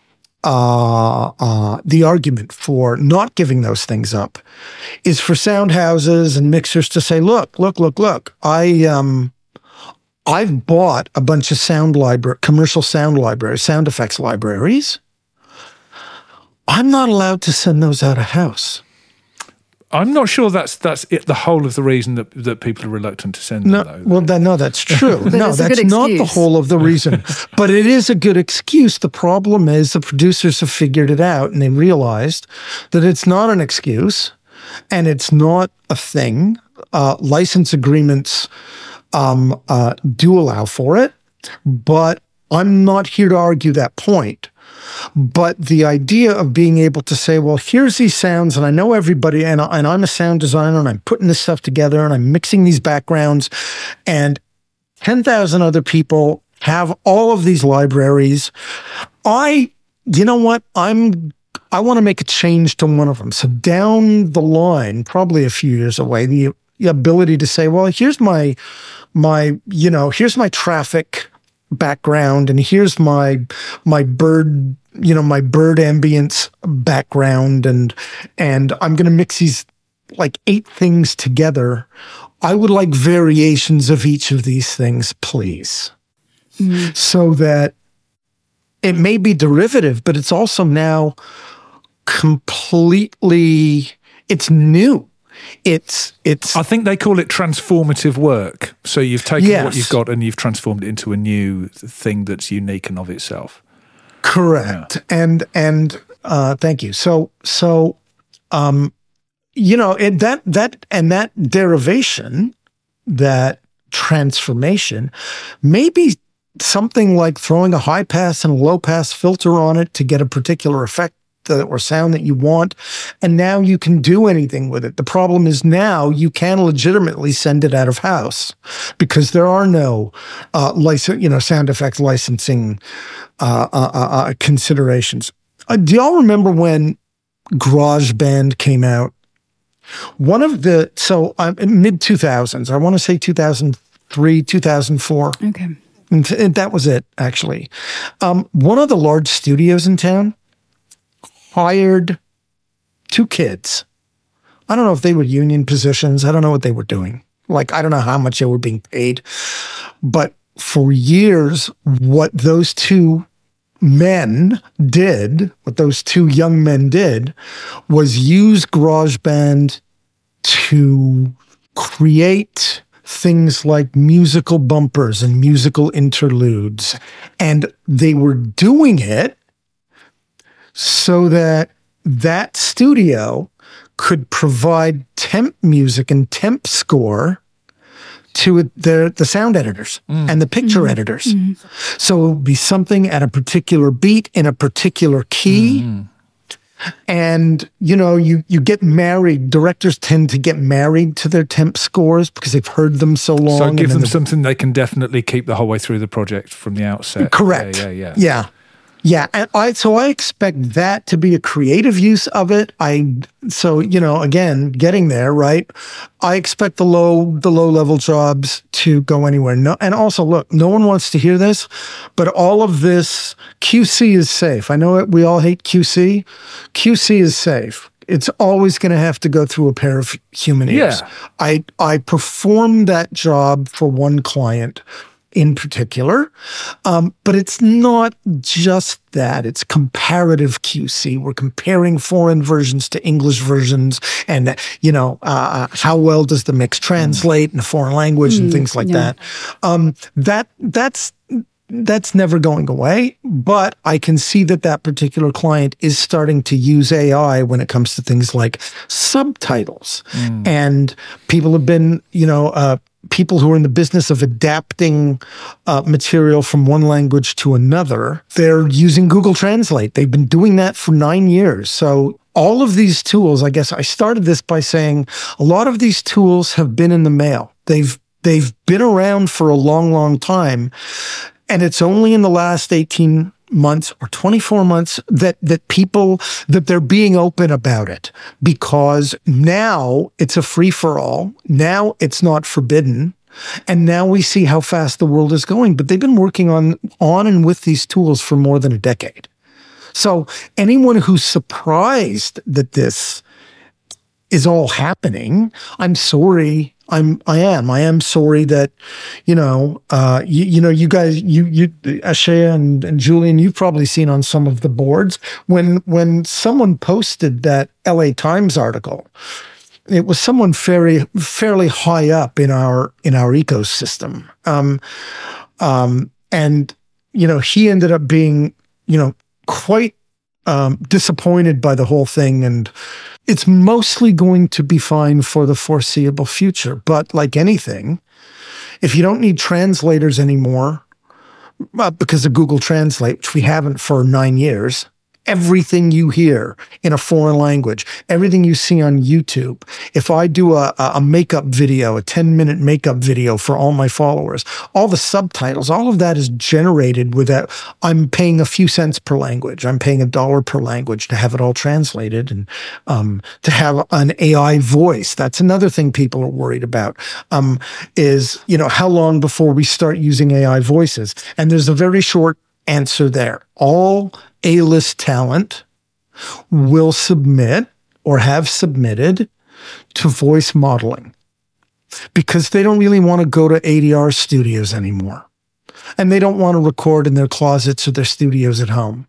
uh, uh, the argument for not giving those things up is for sound houses and mixers to say, look, look, look, look, I um I've bought a bunch of sound library, commercial sound libraries, sound effects libraries. I'm not allowed to send those out of house. I'm not sure that's that's it, the whole of the reason that, that people are reluctant to send them, No, though. well, then, no, that's true. no, it's a that's good not the excuse. whole of the reason. But it is a good excuse. The problem is the producers have figured it out, and they realized that it's not an excuse, and it's not a thing. Uh, license agreements um, uh, do allow for it, but I'm not here to argue that point. But the idea of being able to say, well, here's these sounds, and I know everybody, and, and I'm a sound designer, and I'm putting this stuff together, and I'm mixing these backgrounds, and ten thousand other people have all of these libraries. I, you know what, I'm, I want to make a change to one of them. So down the line, probably a few years away, the, the ability to say, well, here's my, my, you know, here's my traffic background, and here's my my bird, you know, my bird ambience background, and and I'm going to mix these like eight things together. I would like variations of each of these things, please, mm. so that it may be derivative, but it's also now completely, it's new. It's, it's. I think they call it transformative work. So you've taken yes. what you've got and you've transformed it into a new thing that's unique and of itself. Correct. Yeah. And, and, uh, thank you. So, so, um, you know, it, that, that, and that derivation, that transformation, maybe something like throwing a high pass and a low pass filter on it to get a particular effect the, or sound that you want. And now you can do anything with it. The problem is now you can legitimately send it out of house because there are no uh, license, you know, sound effects licensing uh, uh, uh, considerations. Uh, do y'all remember when GarageBand came out? One of the, so um, mid two thousands, I want to say two thousand three, two thousand four. Okay. And, and that was it, actually. Um, one of the large studios in town hired two kids. I don't know if they were union positions. I don't know what they were doing. Like, I don't know how much they were being paid. But for years, what those two men did, what those two young men did, was use GarageBand to create things like musical bumpers and musical interludes. And they were doing it so that that studio could provide temp music and temp score to the, the sound editors mm. and the picture mm. editors. Mm. So it would be something at a particular beat in a particular key. Mm. And, you know, you, you get married. Directors tend to get married to their temp scores because they've heard them so long. So give them something they can definitely keep the whole way through the project from the outset. Correct. Yeah, yeah, yeah. Yeah. Yeah, and I so I expect that to be a creative use of it. I so you know again getting there right. I expect the low the low level jobs to go anywhere. No, and also look, no one wants to hear this, but all of this Q C is safe. I know we all hate Q C. Q C is safe. It's always going to have to go through a pair of human ears. Yeah. I I performed that job for one client in particular. Um, but it's not just that. It's comparative Q C. We're comparing foreign versions to English versions and, you know, uh, how well does the mix translate in a foreign language mm, and things like yeah. that. Um, that that's that's never going away, but I can see that that particular client is starting to use A I when it comes to things like subtitles. Mm. And people have been, you know, uh, people who are in the business of adapting uh, material from one language to another, they're using Google Translate. They've been doing that for nine years. So all of these tools, I guess I started this by saying a lot of these tools have been in the mail. They've they've been around for a long, long time. And it's only in the last eighteen months or twenty-four months that that people, that they're being open about it, because now it's a free-for-all. Now it's not forbidden. And now we see how fast the world is going. But they've been working on, on and with these tools for more than a decade. So anyone who's surprised that this is all happening, I'm sorry. I'm, I am, I am sorry that, you know, uh, you, you know, you guys, you, you, Ashaya and, and Julian, you've probably seen on some of the boards when, when someone posted that L A Times article, it was someone very, fairly high up in our, in our ecosystem. Um, um, and, you know, he ended up being, you know, quite, um, disappointed by the whole thing. And it's mostly going to be fine for the foreseeable future. But like anything, if you don't need translators anymore, uh, because of Google Translate, which we haven't for nine years, everything you hear in a foreign language, everything you see on YouTube, if I do a, a makeup video, a ten minute makeup video for all my followers, all the subtitles, all of that is generated without, I'm paying a few cents per language. I'm paying a dollar per language to have it all translated and um, to have an A I voice. That's another thing people are worried about, um, is, you know, how long before we start using A I voices? And there's a very short answer there. All A-list talent will submit or have submitted to voice modeling because they don't really want to go to A D R studios anymore. And they don't want to record in their closets or their studios at home.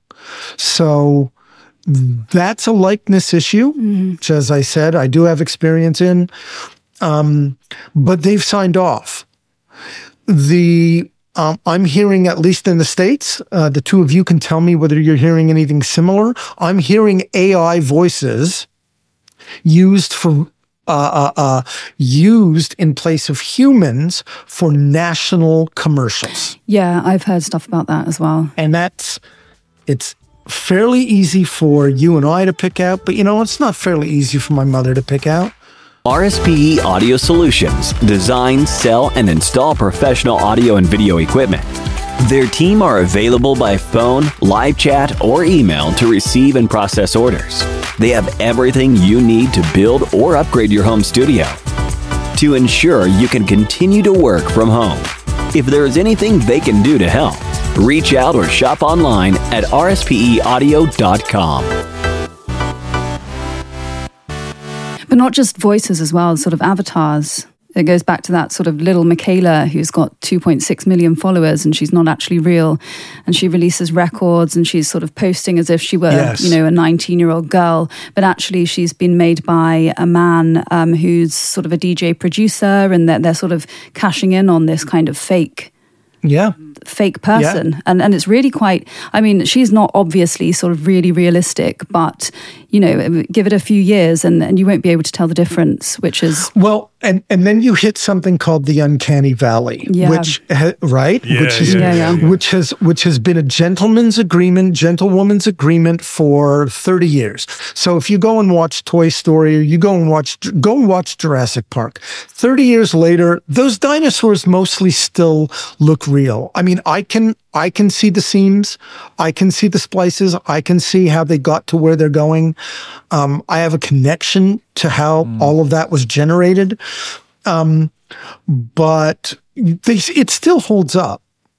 So that's a likeness issue, mm-hmm. which, as I said, I do have experience in. Um, but they've signed off. The Um, I'm hearing, at least in the States, uh, the two of you can tell me whether you're hearing anything similar. I'm hearing A I voices used for uh, uh, uh, used in place of humans for national commercials. Yeah, I've heard stuff about that as well. And that's it's fairly easy for you and I to pick out, but you know, it's not fairly easy for my mother to pick out. R S P E Audio Solutions design, sell, and install professional audio and video equipment. Their team are available by phone, live chat, or email to receive and process orders. They have everything you need to build or upgrade your home studio to ensure you can continue to work from home. If there is anything they can do to help, reach out or shop online at r s p e audio dot com. But not just voices as well, sort of avatars. It goes back to that sort of little Michaela who's got two point six million followers and she's not actually real. And she releases records and she's sort of posting as if she were, Yes. you know, a nineteen-year-old girl. But actually she's been made by a man um, who's sort of a D J producer, and they're, they're sort of cashing in on this kind of fake Yeah. fake person. Yeah. And and it's really quite, I mean, she's not obviously sort of really realistic, but, you know, give it a few years and, and you won't be able to tell the difference, which is... Well, and, and then you hit something called the uncanny valley, Yeah. which, ha, right? Yeah, which is, yeah, yeah. Which has, which has been a gentleman's agreement, gentlewoman's agreement for thirty years. So if you go and watch Toy Story or you go and watch, go and watch Jurassic Park, thirty years later, those dinosaurs mostly still look real. I mean, I can, I can see the seams. I can see the splices. I can see how they got to where they're going. Um, I have a connection to how mm. all of that was generated. Um, but they, it still holds up.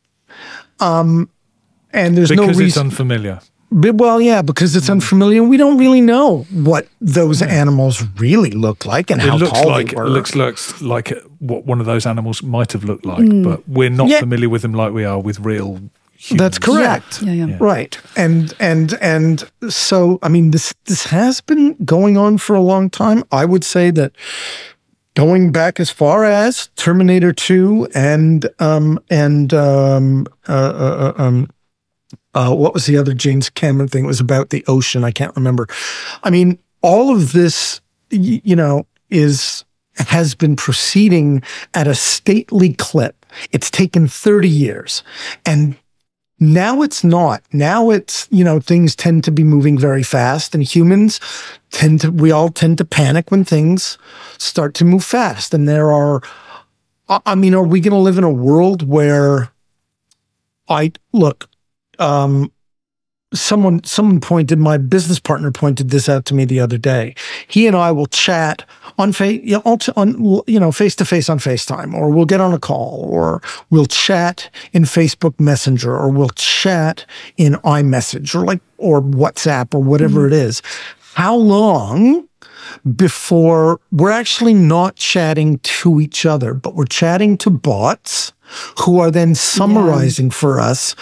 Um, and there's because no reason. It's unfamiliar. But, well, yeah, because it's mm. unfamiliar. We don't really know what those yeah. animals really look like and it how looks tall like, they were. It looks, looks like what one of those animals might have looked like, mm. but we're not yeah. familiar with them like we are with real humans. That's correct. Yeah. Yeah, yeah. Right. And and and so I mean this this has been going on for a long time. I would say that going back as far as Terminator two and um and um uh, uh um uh what was the other James Cameron thing? It was about the ocean. I can't remember. I mean, all of this, y- you know, is has been proceeding at a stately clip. It's taken thirty years. And now it's not. Now it's, you know, things tend to be moving very fast, and humans tend to, we all tend to panic when things start to move fast. And there are, I mean, are we going to live in a world where I, look, um, someone, someone pointed, my business partner pointed this out to me the other day. He and I will chat on face, you know, on, you know, face to face on FaceTime, or we'll get on a call, or we'll chat in Facebook Messenger, or we'll chat in iMessage, or like, or WhatsApp, or whatever mm-hmm. it is. How long before we're actually not chatting to each other, but we're chatting to bots who are then summarizing yeah. for us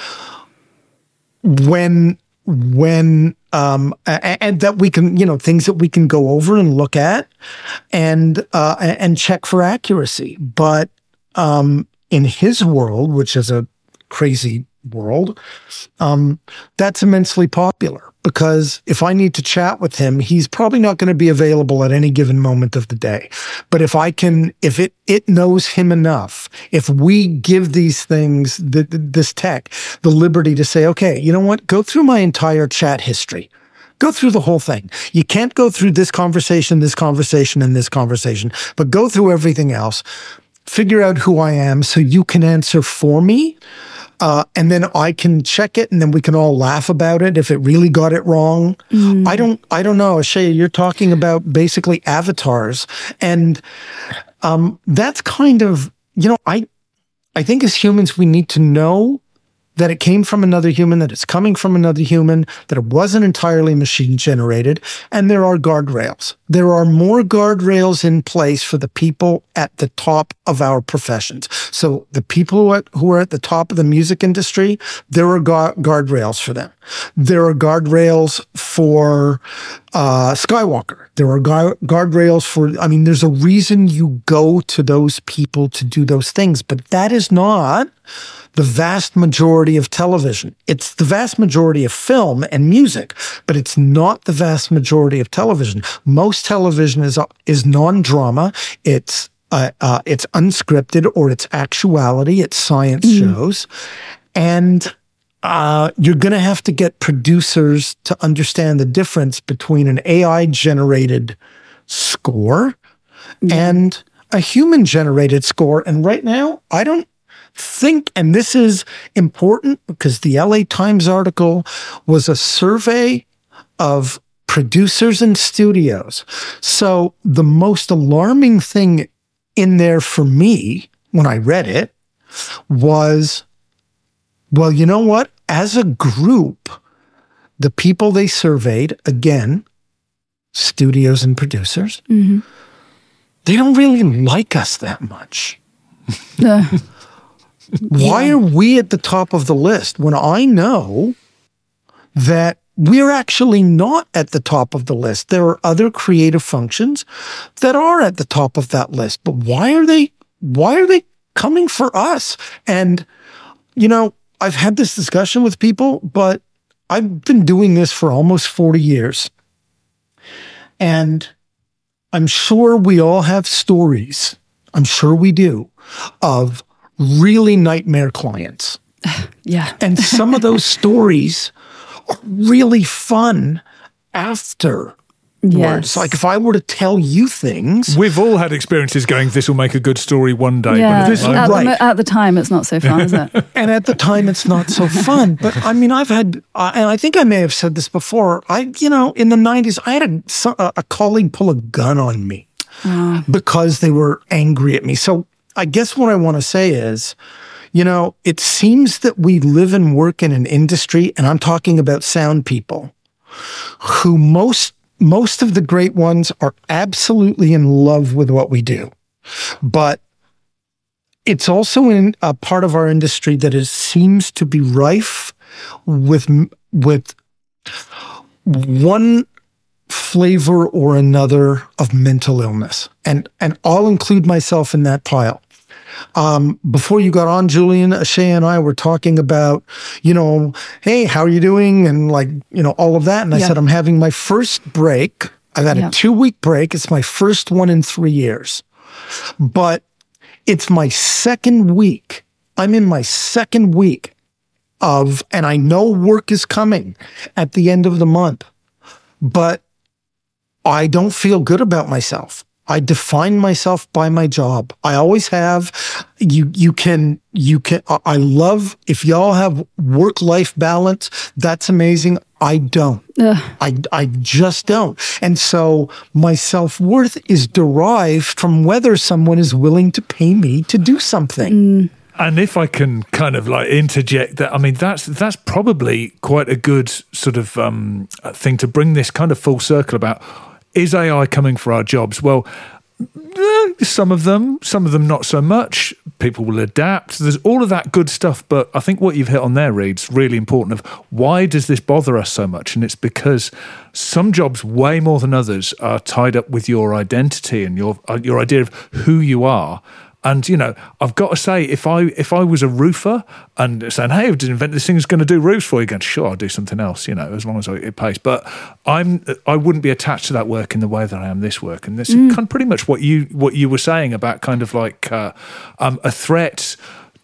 when, when, um, and that we can, you know, things that we can go over and look at and, uh, and check for accuracy. But, um, in his world, which is a crazy world, um, that's immensely popular. Because if I need to chat with him, he's probably not going to be available at any given moment of the day. But if I can, if it, it knows him enough, if we give these things, the, the, this tech, the liberty to say, okay, you know what, go through my entire chat history. Go through the whole thing. You can't go through this conversation, this conversation, and this conversation, but go through everything else. Figure out who I am so you can answer for me. Uh, and then I can check it, and then we can all laugh about it if it really got it wrong. Mm. I don't, I don't know. Shea, you're talking about basically avatars, and um, that's kind of, you know, I, I think as humans we need to know that it came from another human, that it's coming from another human, that it wasn't entirely machine generated, and there are guardrails. There are more guardrails in place for the people at the top of our professions. So the people who are, who are at the top of the music industry, there are gu- guardrails for them. There are guardrails for uh, Skywalker. There are gu- guardrails for, I mean, there's a reason you go to those people to do those things, but that is not the vast majority of television. It's the vast majority of film and music, but it's not the vast majority of television. Most television is is non-drama. It's uh, uh, it's unscripted, or it's actuality. It's science mm. shows, and uh, you're going to have to get producers to understand the difference between an A I-generated score yeah. and a human-generated score. And right now, I don't think, and this is important because the L A Times article was a survey of producers and studios. So the most alarming thing in there for me when I read it was, well, you know what? As a group, the people they surveyed, again, studios and producers, mm-hmm. they don't really like us that much. Uh, Why yeah. are we at the top of the list when I know that we're actually not at the top of the list? There are other creative functions that are at the top of that list, but why are they, why are they coming for us? And, you know, I've had this discussion with people, but I've been doing this for almost forty years. And I'm sure we all have stories, I'm sure we do, of really nightmare clients. Yeah. And some of those stories are really fun after. Yes. Like if I were to tell you things. We've all had experiences going, this will make a good story one day. Yeah. But This, at, right. the, at the time, it's not so fun, is it? And at the time, it's not so fun. But I mean, I've had, uh, and I think I may have said this before, I, you know, in the nineties, I had a, a colleague pull a gun on me oh. because they were angry at me. So I guess what I want to say is, you know, it seems that we live and work in an industry, and I'm talking about sound people, who most Most of the great ones are absolutely in love with what we do. But it's also in a part of our industry that is, seems to be rife with, with one flavor or another of mental illness. And, and I'll include myself in that pile. Um, before you got on, Julian, Shay and I were talking about, you know, hey, how are you doing? And like, you know, all of that. And I yeah. said, I'm having my first break. I've had yeah. a two week break. It's my first one in three years, but it's my second week. I'm in my second week of, and I know work is coming at the end of the month, but I don't feel good about myself. I define myself by my job. I always have. You, you can, you can, I love, if y'all have work-life balance, that's amazing. I don't. Ugh. I, I just don't. And so my self-worth is derived from whether someone is willing to pay me to do something. Mm. And if I can kind of like interject that, I mean, that's that's probably quite a good sort of um, thing to bring this kind of full circle about. Is A I coming for our jobs? Well, some of them, some of them not so much. People will adapt. There's all of that good stuff. But I think what you've hit on there, Reed's really important of why does this bother us so much? And it's because some jobs, way more than others, are tied up with your identity and your uh, your idea of who you are. And, you know, I've got to say, if I if I was a roofer and saying, hey, I've invented this thing that's going to do roofs for you, going, sure, I'll do something else, you know, as long as it pays. But I'm I wouldn't be attached to that work in the way that I am this work. And this mm. is kind of pretty much what you what you were saying about kind of like uh, um, a threat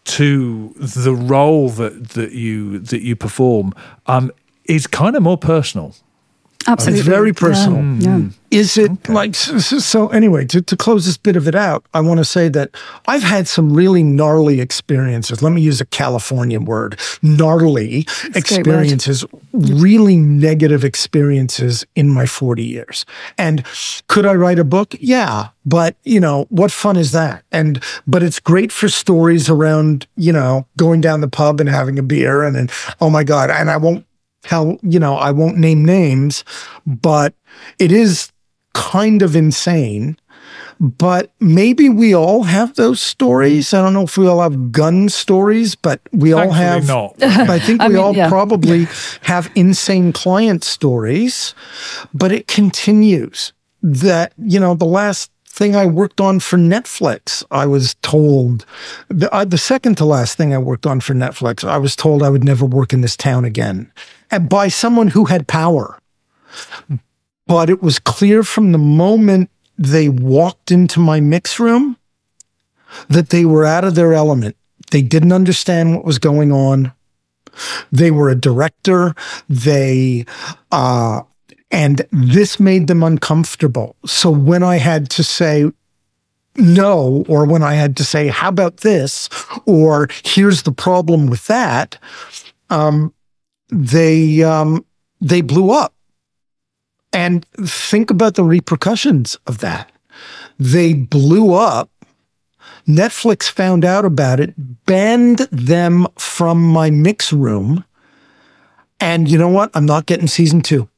to the role that that you that you perform um, is kind of more personal. Absolutely. It's very personal. Yeah. Yeah. Is it okay. like, so, so anyway, to, to close this bit of it out, I want to say that I've had some really gnarly experiences. Let me use a California word, gnarly That's experiences, really negative experiences in my forty years. And could I write a book? Yeah. But, you know, what fun is that? And, but it's great for stories around, you know, going down the pub and having a beer and then, oh my God, and I won't, How, you know, I won't name names, but it is kind of insane. But maybe we all have those stories. I don't know if we all have gun stories, but we Thankfully all have, not. I think we I mean, all yeah. probably have insane client stories, but it continues that, you know, the last thing I worked on for Netflix, I was told, the, uh, the second to last thing I worked on for Netflix, I was told I would never work in this town again. And by someone who had power. But it was clear from the moment they walked into my mix room that they were out of their element. They didn't understand what was going on. They were a director. They, uh, and this made them uncomfortable. So when I had to say no, or when I had to say, how about this? Or here's the problem with that, um, they, um, they blew up. And think about the repercussions of that. They blew up. Netflix found out about it, banned them from my mix room. And you know what? I'm not getting season two.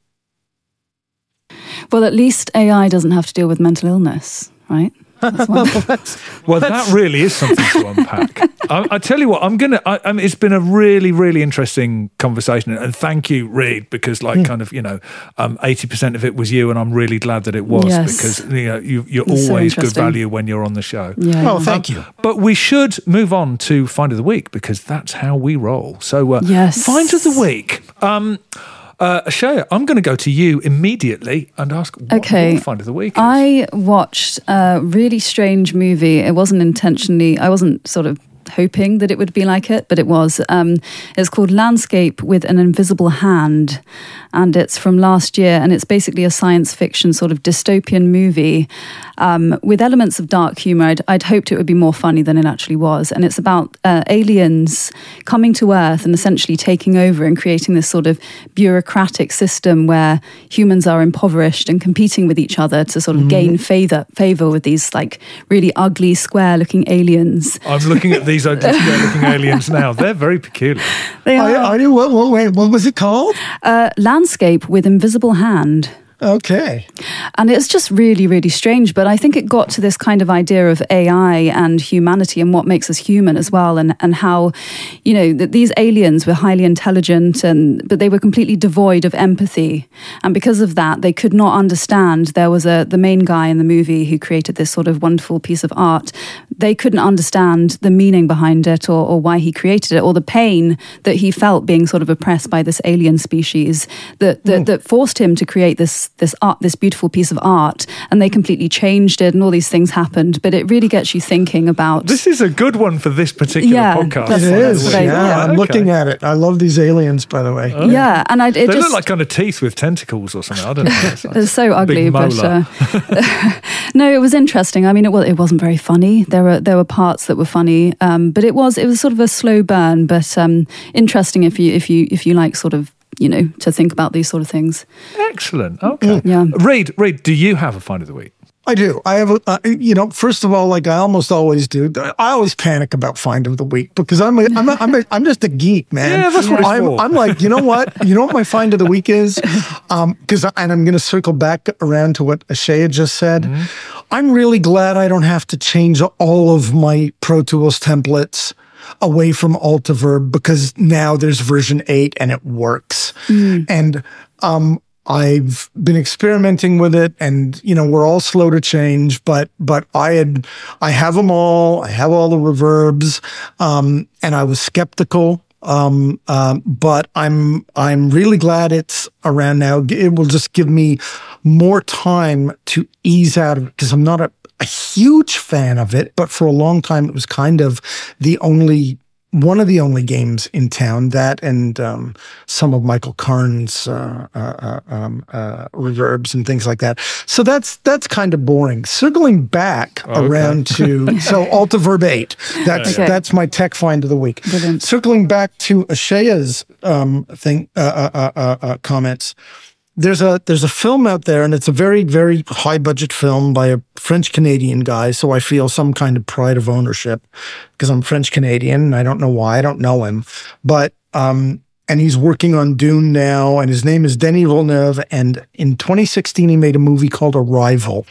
Well, at least A I doesn't have to deal with mental illness, right? That's one. Well, that really is something to unpack. I, I tell you what, I'm gonna. I, I mean, it's been a really, really interesting conversation, and thank you, Reid, because, like, mm. kind of, you know, um, eighty percent of it was you, and I'm really glad that it was yes. because you know you, you're it's always so good value when you're on the show. Yeah. Oh, thank um, you. But we should move on to Find of the Week because that's how we roll. So, uh, yes, Find of the Week. Um, Uh, Ashaya, I'm going to go to you immediately and ask what okay. your find of the week is. I watched a really strange movie. It wasn't intentionally, I wasn't sort of hoping that it would be like it, but it was. Um, it's called Landscape with an Invisible Hand, and it's from last year, and it's basically a science fiction sort of dystopian movie um, with elements of dark humour. I'd, I'd hoped it would be more funny than it actually was, and it's about uh, aliens coming to Earth and essentially taking over and creating this sort of bureaucratic system where humans are impoverished and competing with each other to sort of mm-hmm. gain favour favour with these like really ugly, square-looking aliens. I'm looking at these ugly, square-looking aliens now. They're very peculiar. They are. I, I knew what, what, wait, what was it called? Uh, Landscape with Invisible Hand. Okay. And it's just really, really strange. But I think it got to this kind of idea of A I and humanity and what makes us human as well. And, and how, you know, that these aliens were highly intelligent, and but they were completely devoid of empathy. And because of that, they could not understand. There was a the main guy in the movie who created this sort of wonderful piece of art. They couldn't understand the meaning behind it, or, or why he created it, or the pain that he felt being sort of oppressed by this alien species that that, mm. that forced him to create this this art, this beautiful piece of art, and they completely changed it, and all these things happened. But it really gets you thinking about. This is a good one for this particular yeah, podcast. It is. I, yeah, yeah. I'm okay. looking at it. I love these aliens, by the way. Oh. Yeah, and I, it they just look like kind of teeth with tentacles or something. I don't know. It's, they're so ugly, big but molar. uh, no, it was interesting. I mean, it, well, it wasn't very funny. There were there were parts that were funny, um, but it was it was sort of a slow burn, but um, interesting if you if you if you like sort of. You know, to think about these sort of things. Excellent. Okay. Yeah. Reid, Reid, do you have a find of the week? I do. I have, a, uh, you know, first of all, like I almost always do, I always panic about find of the week because I'm a, I'm a, I'm, a, I'm just a geek, man. Yeah, that's what it's I'm, for. I'm like, you know what? You know what my find of the week is? Um, because and I'm going to circle back around to what Ashaya just said. Mm-hmm. I'm really glad I don't have to change all of my Pro Tools templates away from Altiverb because now there's version eight and it works. Mm. And um, I've been experimenting with it, and you know we're all slow to change. But but I had I have them all. I have all the reverbs, um, and I was skeptical. Um, um, but I'm I'm really glad it's around now. It will just give me more time to ease out of it because I'm not a a huge fan of it, but for a long time it was kind of the only one of the only games in town. That and um, some of Michael Karn's uh, uh, um, uh, reverbs and things like that. So that's that's kind of boring. Circling back oh, okay. around to so Altiverb eight. That's okay. that's my tech find of the week. Brilliant. Circling back to Ashaya's um, thing uh, uh, uh, uh, comments. There's a there's a film out there, and it's a very, very high-budget film by a French-Canadian guy, so I feel some kind of pride of ownership because I'm French-Canadian, and I don't know why. I don't know him. But, um, and he's working on Dune now, and his name is Denis Villeneuve, and in twenty sixteen, he made a movie called Arrival.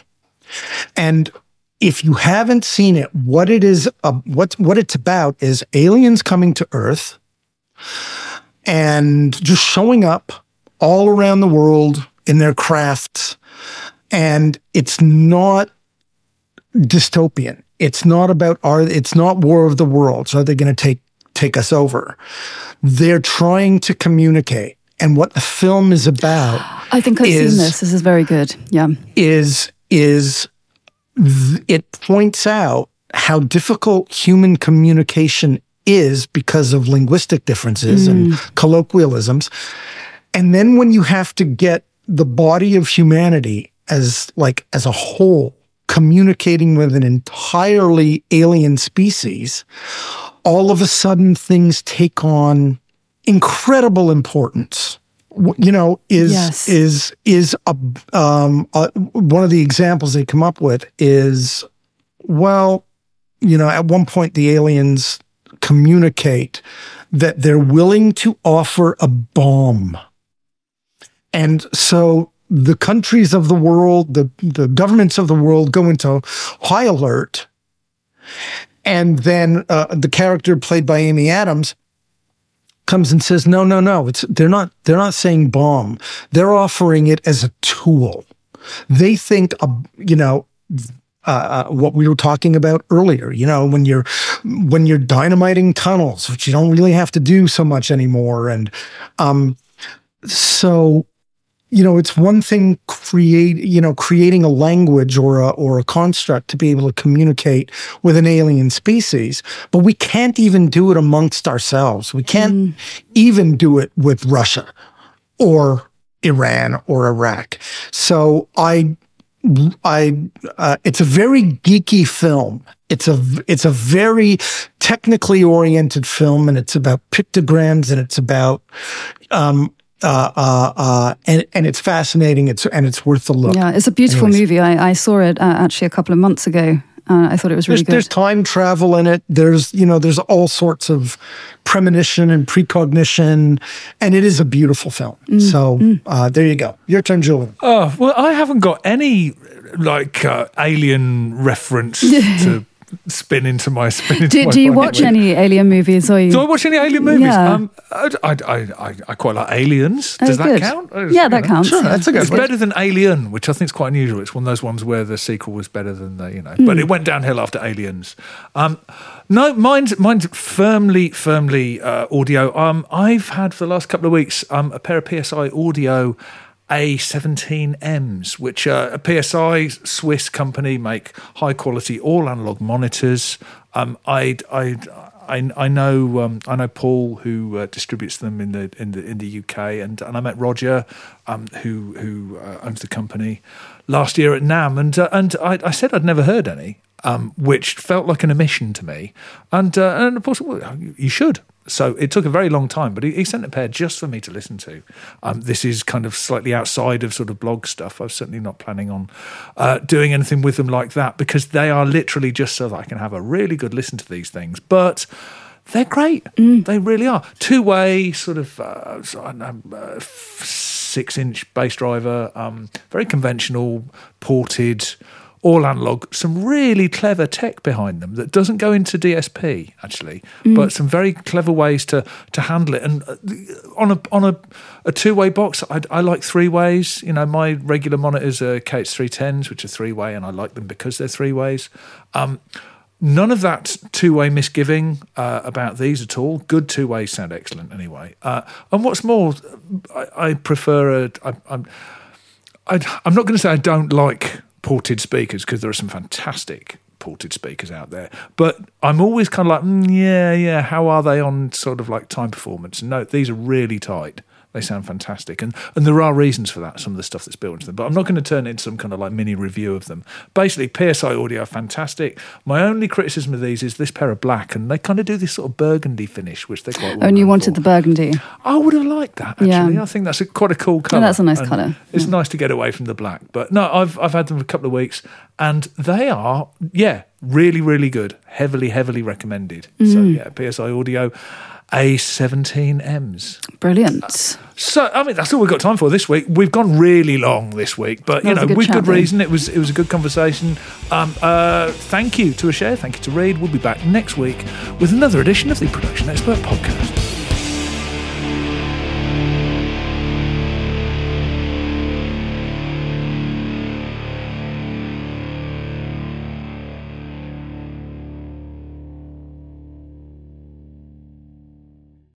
And if you haven't seen it, what it is, uh, what, what it's about is aliens coming to Earth and just showing up all around the world in their crafts. And it's not dystopian. It's not about our, it's not War of the Worlds. Are they going to take, take us over? They're trying to communicate. And what the film is about. I think I've is, seen this. This is very good. Yeah. Is, is th- it points out how difficult human communication is because of linguistic differences Mm. and colloquialisms. And then when you have to get the body of humanity as like as a whole communicating with an entirely alien species, all of a sudden things take on incredible importance. You know, is Yes. is is a, um, a, one of the examples they come up with is, well, you know, at one point the aliens communicate that they're willing to offer a bomb. And so the countries of the world, the, the governments of the world go into high alert. And then uh, the character played by Amy Adams comes and says, no, no, no, it's, they're not, they're not saying bomb. They're offering it as a tool. They think, uh, you know, Uh, uh, what we were talking about earlier, you know, when you're when you're dynamiting tunnels, which you don't really have to do so much anymore, and um, so you know, it's one thing create you know creating a language or a or a construct to be able to communicate with an alien species, but we can't even do it amongst ourselves. We can't mm. even do it with Russia or Iran or Iraq. So I. I uh, it's a very geeky film. It's a it's a very technically oriented film, and it's about pictograms, and it's about um uh uh, uh and and it's fascinating. It's and it's worth the look. Yeah, it's a beautiful Anyways. movie. I, I saw it uh, actually a couple of months ago. Uh, I thought it was really There's, good. there's time travel in it. There's you know there's all sorts of premonition and precognition, and it is a beautiful film. Mm. So Mm. uh, there you go. Your turn, Julian. Oh, well, I haven't got any like uh, alien reference to spin into my spin into Do, my do you brain watch with. any alien movies? Or you? Do I watch any alien movies? Yeah. Um, I, I, I, I quite like Aliens. Oh, Does that good. count? Oh, Yeah, you that know. counts. Sure, that's a good It's one. better than Alien, which I think is quite unusual. It's one of those ones where the sequel was better than the, you know, Hmm. but it went downhill after Aliens. Um, no, mine's mine's firmly, firmly uh, audio. Um, I've had for the last couple of weeks um, a pair of P S I Audio A seventeen M's, which are a P S I Swiss company, make high quality all analog monitors. Um, I I I I know um, I know Paul, who uh, distributes them in the in the in the U K, and, and I met Roger, um, who who uh, owns the company, last year at NAMM, and uh, and I, I said I'd never heard any, um, which felt like an omission to me, and uh, and of course, well, you should. So it took a very long time, but he, he sent a pair just for me to listen to. Um, this is kind of slightly outside of sort of blog stuff. I'm certainly not planning on uh, doing anything with them like that, because they are literally just so that I can have a really good listen to these things. But they're great. Mm. They really are. Two-way sort of uh, I don't know, uh, six-inch bass driver, um, very conventional, ported, all analog, some really clever tech behind them that doesn't go into D S P actually, mm. but some very clever ways to to handle it. And on a on a, a two way box, I, I like three ways. You know, my regular monitors are K H three tens, which are three way, and I like them because they're three ways. Um, none of that two way misgiving uh, about these at all. Good two ways sound excellent anyway. Uh, and what's more, I, I prefer a. I, I'm I, I'm not going to say I don't like ported speakers, because there are some fantastic ported speakers out there, but I'm always kind of like, mm, yeah, yeah, how are they on sort of like time performance? No, these are really tight. They sound fantastic. And and there are reasons for that, some of the stuff that's built into them. But I'm not going to turn it into some kind of like mini review of them. Basically, P S I Audio are fantastic. My only criticism of these is this pair of black, and they kind of do this sort of burgundy finish, which they're quite well Oh, and you known wanted for. the burgundy. I would have liked that, actually. Yeah. I think that's a, quite a cool colour. Oh, that's a nice And colour. It's Yeah. nice to get away from the black. But no, I've I've had them for a couple of weeks, and they are, yeah, really, really good. Heavily, heavily recommended. Mm. So, yeah, P S I Audio A seventeen M's. Brilliant. So, I mean, that's all we've got time for this week. We've gone really long this week, but, you That was know, a good with chat, good though. reason. It was it was a good conversation. Um, uh, thank you to Asher. Thank you to Reed. We'll be back next week with another edition of the Production Expert Podcast.